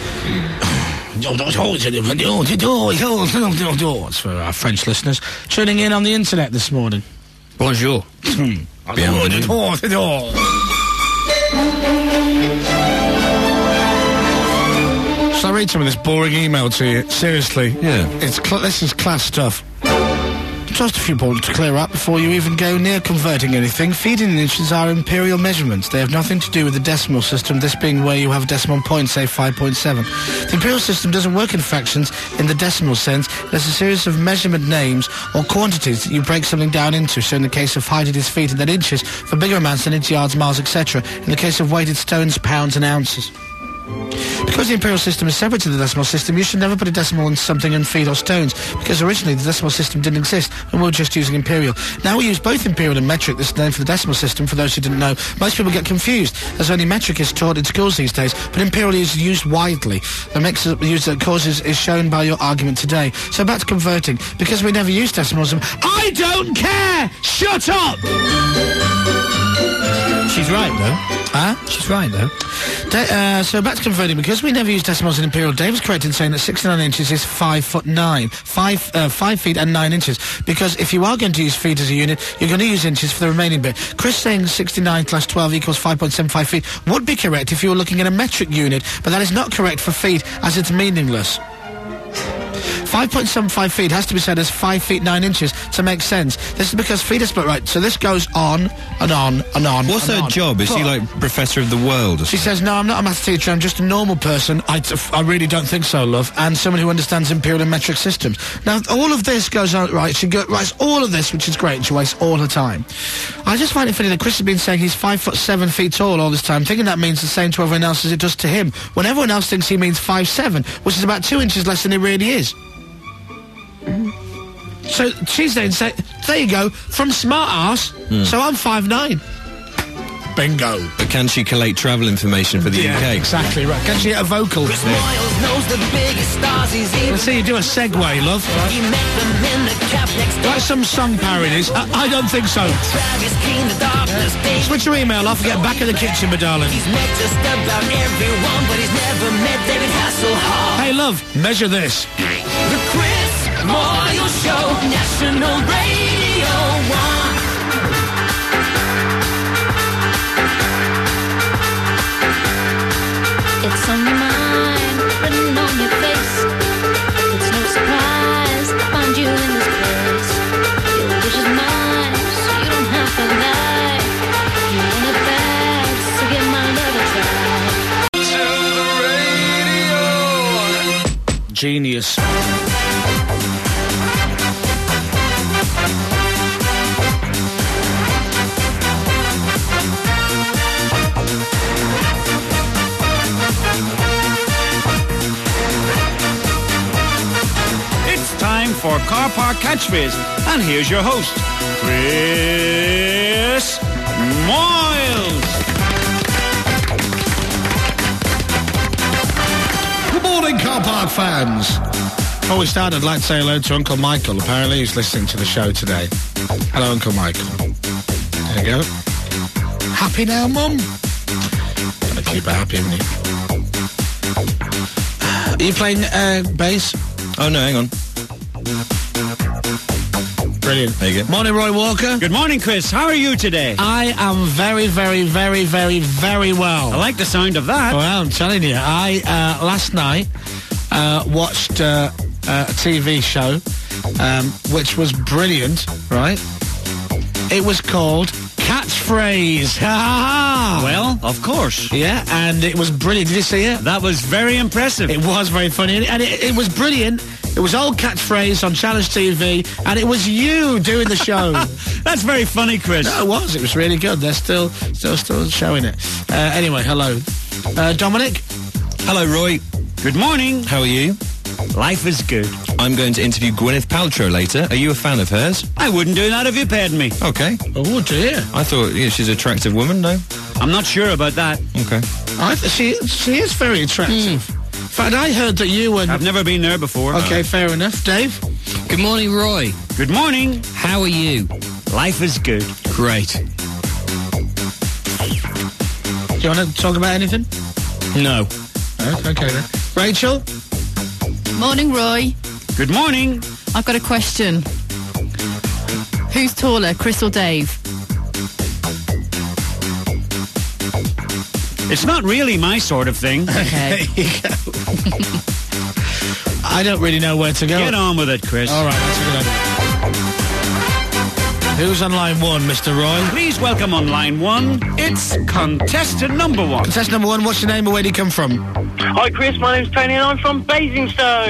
It's for our French listeners tuning in on the internet this morning. Bonjour. Shall I read some of this boring email to you? Seriously. Yeah. This is class stuff. Just a few points to clear up before you even go near converting anything. Feet in inches are imperial measurements. They have nothing to do with the decimal system, this being where you have a decimal point, say 5.7. The imperial system doesn't work in fractions in the decimal sense. There's a series of measurement names or quantities that you break something down into. So in the case of height, it is feet, and then inches for bigger amounts than inch yards, miles, etc. In the case of weight, it's stones, pounds, and ounces. Because the imperial system is separate to the decimal system, you should never put a decimal in something in feet or stones, because originally the decimal system didn't exist, and we were just using imperial. Now we use both imperial and metric, this is the name for the decimal system, for those who didn't know. Most people get confused, as only metric is taught in schools these days, but imperial is used widely. The mix of use that causes is shown by your argument today. So back to converting. Because we never use decimals, I don't care! Shut up! She's right, though. Huh? She's right, though. So back to converting. Because we never use decimals in imperial, Dave was correct in saying that 69 inches is 5'9". 5 feet and 9 inches. Because if you are going to use feet as a unit, you're going to use inches for the remaining bit. Chris saying 69 plus 12 equals 5.75 feet would be correct if you were looking at a metric unit, but that is not correct for feet, as it's meaningless. 5.75 feet has to be said as 5 feet 9 inches to make sense. This is because feet are split right. So this goes on and on and on. What's her job? Is she like Professor of the World or She something? says, no, I'm not a maths teacher, I'm just a normal person. I really don't think so, love. And someone who understands imperial and metric systems. Now, all of this goes on, right, she writes all of this, which is great, and she wastes all her time. I just find it funny that Chris has been saying he's 5'7" feet tall all this time, thinking that means the same to everyone else as it does to him, when everyone else thinks he means 5'7", which is about 2 inches less than he really is. So she's then say, there you go, from smart ass, so I'm 5'9". Bingo. But can she collate travel information for the UK? Exactly right. Can she get a vocal? Let's see you do a segue, love. Like some song parodies. I don't think so. Switch your email off and get back in the kitchen, my darling. Hey, love, measure this. The Chris Moyle Show, National Radio 1. It's on your mind, written on your face. It's no surprise to find you in this place. Your wish is mine, so you don't have to lie. You want it bad, so get my love genius. It's time for Car Park Catchphrase, and here's your host, Chris Moyles. Good morning, Car Park fans. Before we start, I'd like to say hello to Uncle Michael. Apparently he's listening to the show today. Hello, Uncle Michael. There you go. Happy now, Mum? Gotta keep her happy, haven't you? Are you playing bass? Oh, no, hang on. Brilliant. There you go. Morning, Roy Walker. Good morning, Chris. How are you today? I am very, very, very, very, very well. I like the sound of that. Well, I'm telling you, I last night watched a TV show which was brilliant, right? It was called Catchphrase. Well, of course. Yeah, and it was brilliant. Did you see it? That was very impressive. It was very funny, and it was brilliant. It was old Catchphrase on Challenge TV, and it was you doing the show. That's very funny, Chris. No, it was. It was really good. They're still showing it. Anyway, hello. Dominic? Hello, Roy. Good morning. How are you? Life is good. I'm going to interview Gwyneth Paltrow later. Are you a fan of hers? I wouldn't do that if you paid me. Okay. Oh, dear. I thought she's an attractive woman, no? I'm not sure about that. Okay. She is very attractive. In fact, I heard that you and... I've never been there before. Okay, fair enough. Dave? Good morning, Roy. Good morning. How are you? Life is good. Great. Do you want to talk about anything? No. Okay then. Rachel? Morning, Roy. Good morning. I've got a question. Who's taller, Chris or Dave? It's not really my sort of thing. Okay. There you go. I don't really know where to go. Get on with it, Chris. All right, that's a good idea. Who's on line one, Mr. Roy? Please welcome on line one, it's contestant number one. Contestant number one, what's your name and where do you come from? Hi, Chris. My name's Tony and I'm from Basingstoke.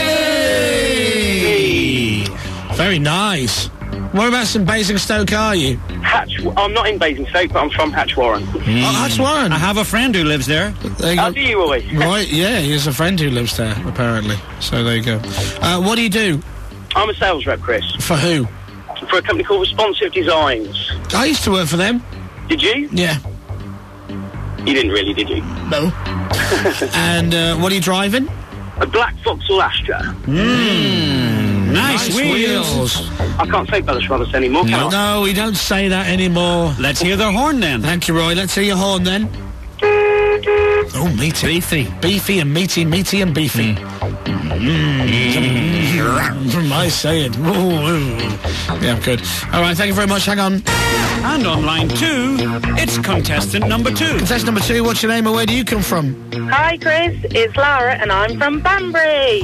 Hey! Very nice. Whereabouts in Basingstoke are you? I'm not in Basingstoke, but I'm from Hatchwarren. Oh, Hatchwarren. I have a friend who lives there. How do you, Roy? Right, yeah, he has a friend who lives there, apparently. So there you go. What do you do? I'm a sales rep, Chris. For who? For a company called Responsive Designs. I used to work for them. Did you? Yeah. You didn't really, did you? No. And what are you driving? A black Vauxhall Astra. Nice wheels. I can't say Bellish Brothers anymore, can I? No, we don't say that anymore. Let's hear the horn then. Thank you, Roy. Let's hear your horn then. Oh, meaty. Beefy. Beefy and meaty, meaty and beefy. My saying. Yeah, good. All right, thank you very much. Hang on. And on line two, it's contestant number two. Contestant number two, what's your name and where do you come from? Hi, Chris. It's Lara, and I'm from Banbury.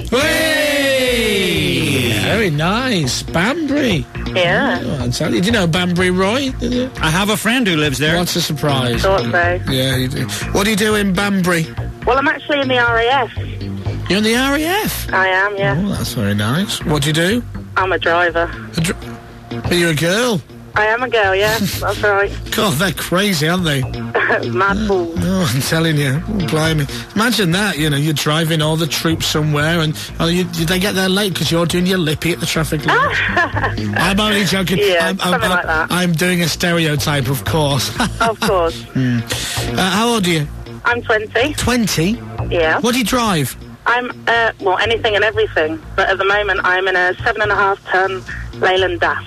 Hey! Very nice. Banbury. Yeah. Oh, I'll tell you. Do you know Banbury, Roy? Did you? I have a friend who lives there. What's a surprise? Thought so. Yeah, you do. What do you do in Banbury? Well, I'm actually in the RAF. You're in the RAF? I am, yeah. Oh, that's very nice. What do you do? I'm a driver. Are you a girl? I am a girl, yeah. That's right. God, they're crazy, aren't they? Mad fools. Oh, I'm telling you. Oh, blimey. Imagine that, you know, you're driving all the troops somewhere and they get there late because you're doing your lippy at the traffic light. I'm only joking. Yeah, something like that. I'm doing a stereotype, of course. Of course. How old are you? I'm 20. 20? Yeah. What do you drive? I'm, well, anything and everything. But at the moment, I'm in a 7.5-ton Leyland DAF.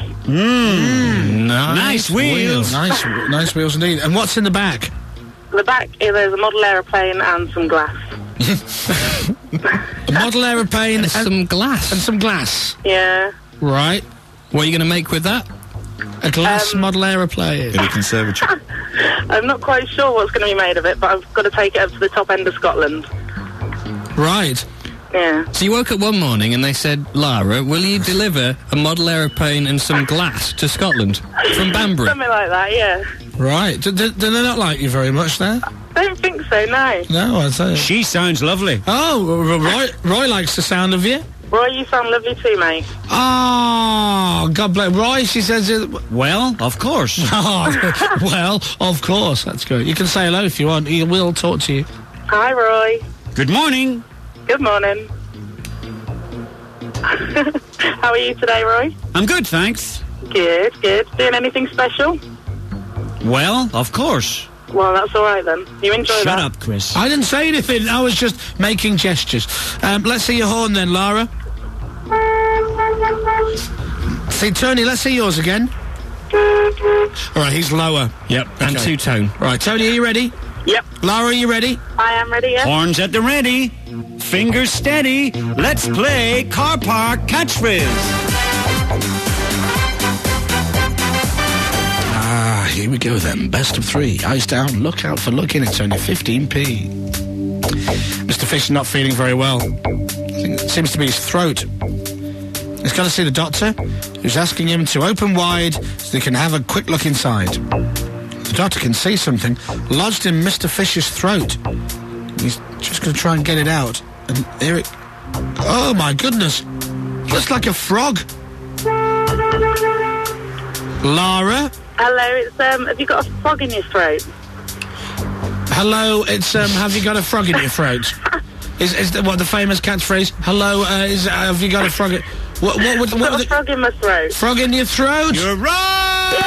Nice wheels. Nice wheels indeed. And what's in the back? The back, there's a model aeroplane and some glass. A model aeroplane and some glass. And some glass. Yeah. Right. What are you going to make with that? A glass model aeroplane. In a conservatory. I'm not quite sure what's going to be made of it, but I've got to take it up to the top end of Scotland. Right. Yeah. So you woke up one morning and they said, Lara, will you deliver a model aeroplane and some glass to Scotland from Banbury? Something like that, yeah. Right. Do they not like you very much there? Don't think so, no. No, I'd say. She sounds lovely. Oh, Roy likes the sound of you. Roy, you sound lovely too, mate. Oh, God bless. Roy, she says... Well, of course. Oh, well, of course. That's good. You can say hello if you want. He will talk to you. Hi, Roy. Good morning. Good morning. How are you today, Roy? I'm good, thanks. Good. Doing anything special? Well, of course. Well, that's all right then. You enjoy that? Shut up, Chris. I didn't say anything. I was just making gestures. Let's see your horn then, Lara. See, Tony, let's see yours again. All right, he's lower. Yep, Okay. and two-tone. Right, Tony, are you ready? Yep. Lara, are you ready? I am ready, yes. Horns at the ready. Fingers steady. Let's play Car Park Catchphrase. Here we go then. Best of 3. Eyes down. Look out for looking. It's only 15p. Mr. Fish is not feeling very well. I think it seems to be his throat. He's got to see the doctor, who's asking him to open wide so they can have a quick look inside. The doctor can see something lodged in Mr. Fish's throat. He's just going to try and get it out. And here it... Oh, my goodness. Looks like a frog. Lara? Hello, it's, have you got a frog in your throat? Hello, it's, have you got a frog in your throat? Is what the famous catchphrase? Hello, have you got a frog in... What I've got a frog in my throat. Frog in your throat? You're right!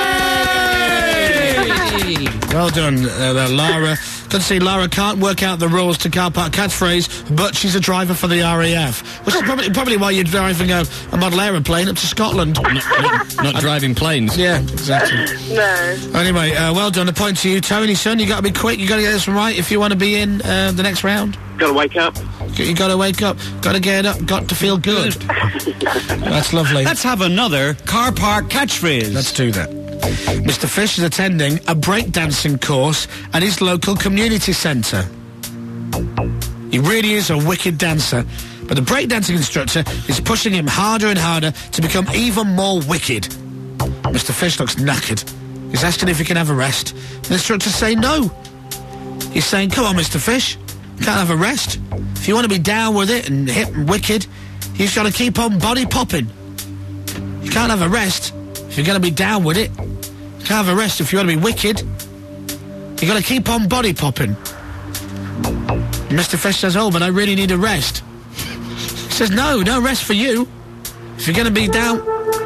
Well done, Lara. Good to see Lara can't work out the rules to Car Park Catchphrase, but she's a driver for the RAF. Which is probably why you're driving a model aeroplane up to Scotland. Not driving planes. Yeah, exactly. No. Anyway, well done. A point to you, Tony, son. You got to be quick. You got to get this one right if you want to be in the next round. Got to wake up. You got to wake up. Got to get up. Got to feel good. That's lovely. Let's have another Car Park Catchphrase. Let's do that. Mr. Fish is attending a breakdancing course at his local community centre. He really is a wicked dancer, but the breakdancing instructor is pushing him harder and harder to become even more wicked. Mr. Fish looks knackered. He's asking if he can have a rest. The instructor's saying no. He's saying, come on, Mr. Fish, you can't have a rest. If you want to be down with it and hip and wicked, you've got to keep on body popping. You can't have a rest if you're going to be down with it. You can't have a rest if you want to be wicked. You got to keep on body popping. Mr. Fish says, oh, but I really need a rest. He says, no rest for you. If you're going to be down...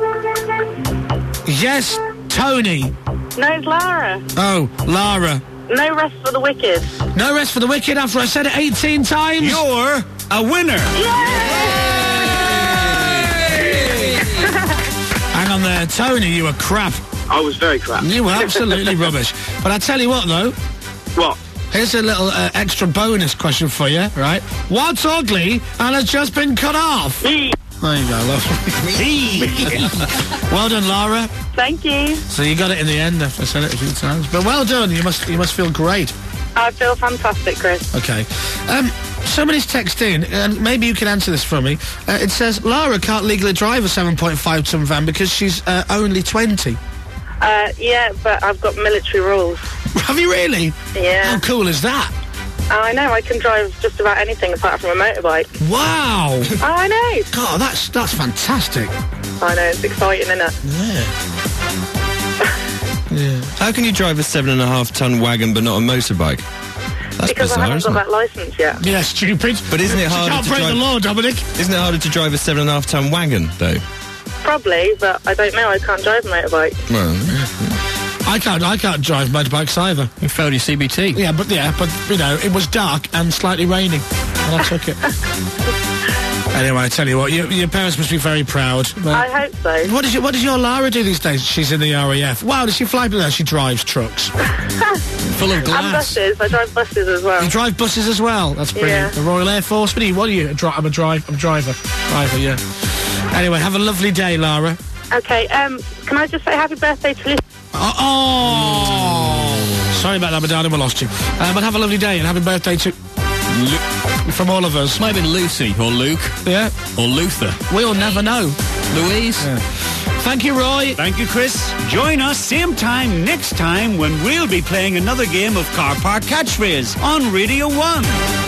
Yes, Tony. No, it's Lara. Oh, Lara. No rest for the wicked. No rest for the wicked after I said it 18 times? You're a winner. Hang on there, Tony, you were crap. I was very crap. You were absolutely rubbish. But I tell you what, though. What? Here's a little extra bonus question for you, right? What's ugly and has just been cut off? There you go, love. Well done, Lara. Thank you. So you got it in the end after I said it a few times. But well done, you must feel great. I feel fantastic, Chris. Okay. Somebody's texted in, and maybe you can answer this for me. It says, Lara can't legally drive a 7.5-ton van because she's only 20. Yeah, but I've got military rules. Have you really? Yeah. How cool is that? I know, I can drive just about anything apart from a motorbike. Wow! I know. God, that's fantastic. I know, it's exciting, isn't it? Yeah. How can you drive a 7.5-ton wagon but not a motorbike? That's because bizarre, I haven't isn't got it? that licence yet. Yeah, stupid. But isn't it You harder can't to break drive... the law, Dominic. Isn't it harder to drive a 7.5-ton wagon, though? Probably, but I don't know, I can't drive a motorbike. Well... I can't drive motorbikes either. You failed your CBT. Yeah, but you know, it was dark and slightly raining, and I took it. Anyway, I tell you what, your parents must be very proud. I hope so. What does your Lara do these days? She's in the RAF. Wow, does she fly? No, she drives trucks. Full of glass. And buses. I drive buses as well. You drive buses as well? That's brilliant. Yeah. The Royal Air Force. What are you? I'm a driver. Driver, yeah. Anyway, have a lovely day, Lara. Okay, can I just say happy birthday to Lucy? Oh! Sorry about that, my darling, we lost you. But have a lovely day and happy birthday to... From all of us. Might have been Lucy or Luke. Yeah. Or Luther. We'll never know. Louise. Yeah. Thank you, Roy. Thank you, Chris. Join us same time next time when we'll be playing another game of Car Park Catchphrase on Radio 1.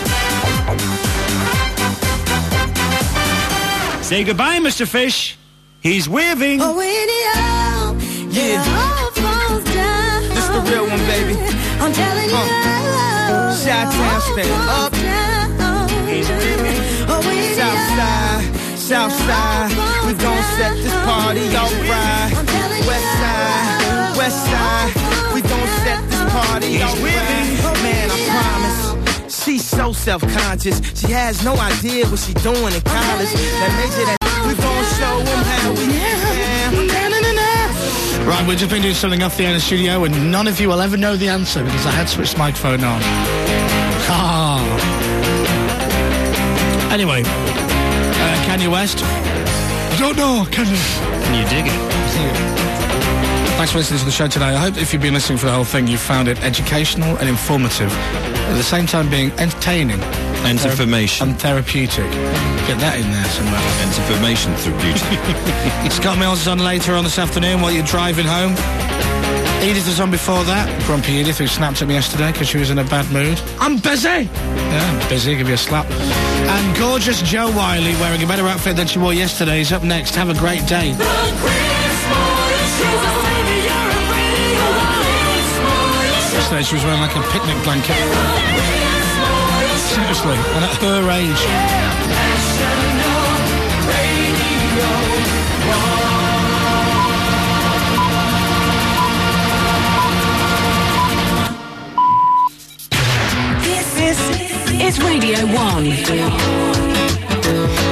Say goodbye, Mr. Fish. He's waving. Oh, when it all, all falls down. This the real one, baby. I'm telling you, Chi-Town, stand up. Southside, we gon' set this party alright. Westside, we gon' set this party alright. Man, I promise. She's so self-conscious. She has no idea what she's doing in college. That major that we gon' show them how we Right, we've just been doing something off the air in the studio and none of you will ever know the answer because I had switched the microphone on. Anyway, Kanye West. I don't know, can you dig it? Thanks for listening to the show today. I hope if you've been listening for the whole thing, you found it educational and informative, at the same time being entertaining. Information. And therapeutic. Get that in there somewhere. Information therapeutic. Scott Mills is on later on this afternoon while you're driving home. Edith was on before that. Grumpy Edith, who snapped at me yesterday because she was in a bad mood. I'm busy! Yeah, I'm busy. Give you a slap. And gorgeous Jo Wiley, wearing a better outfit than she wore yesterday, is up next. Have a great day. Yesterday she was wearing like a picnic blanket. Seriously, and at her age. This is Radio 1.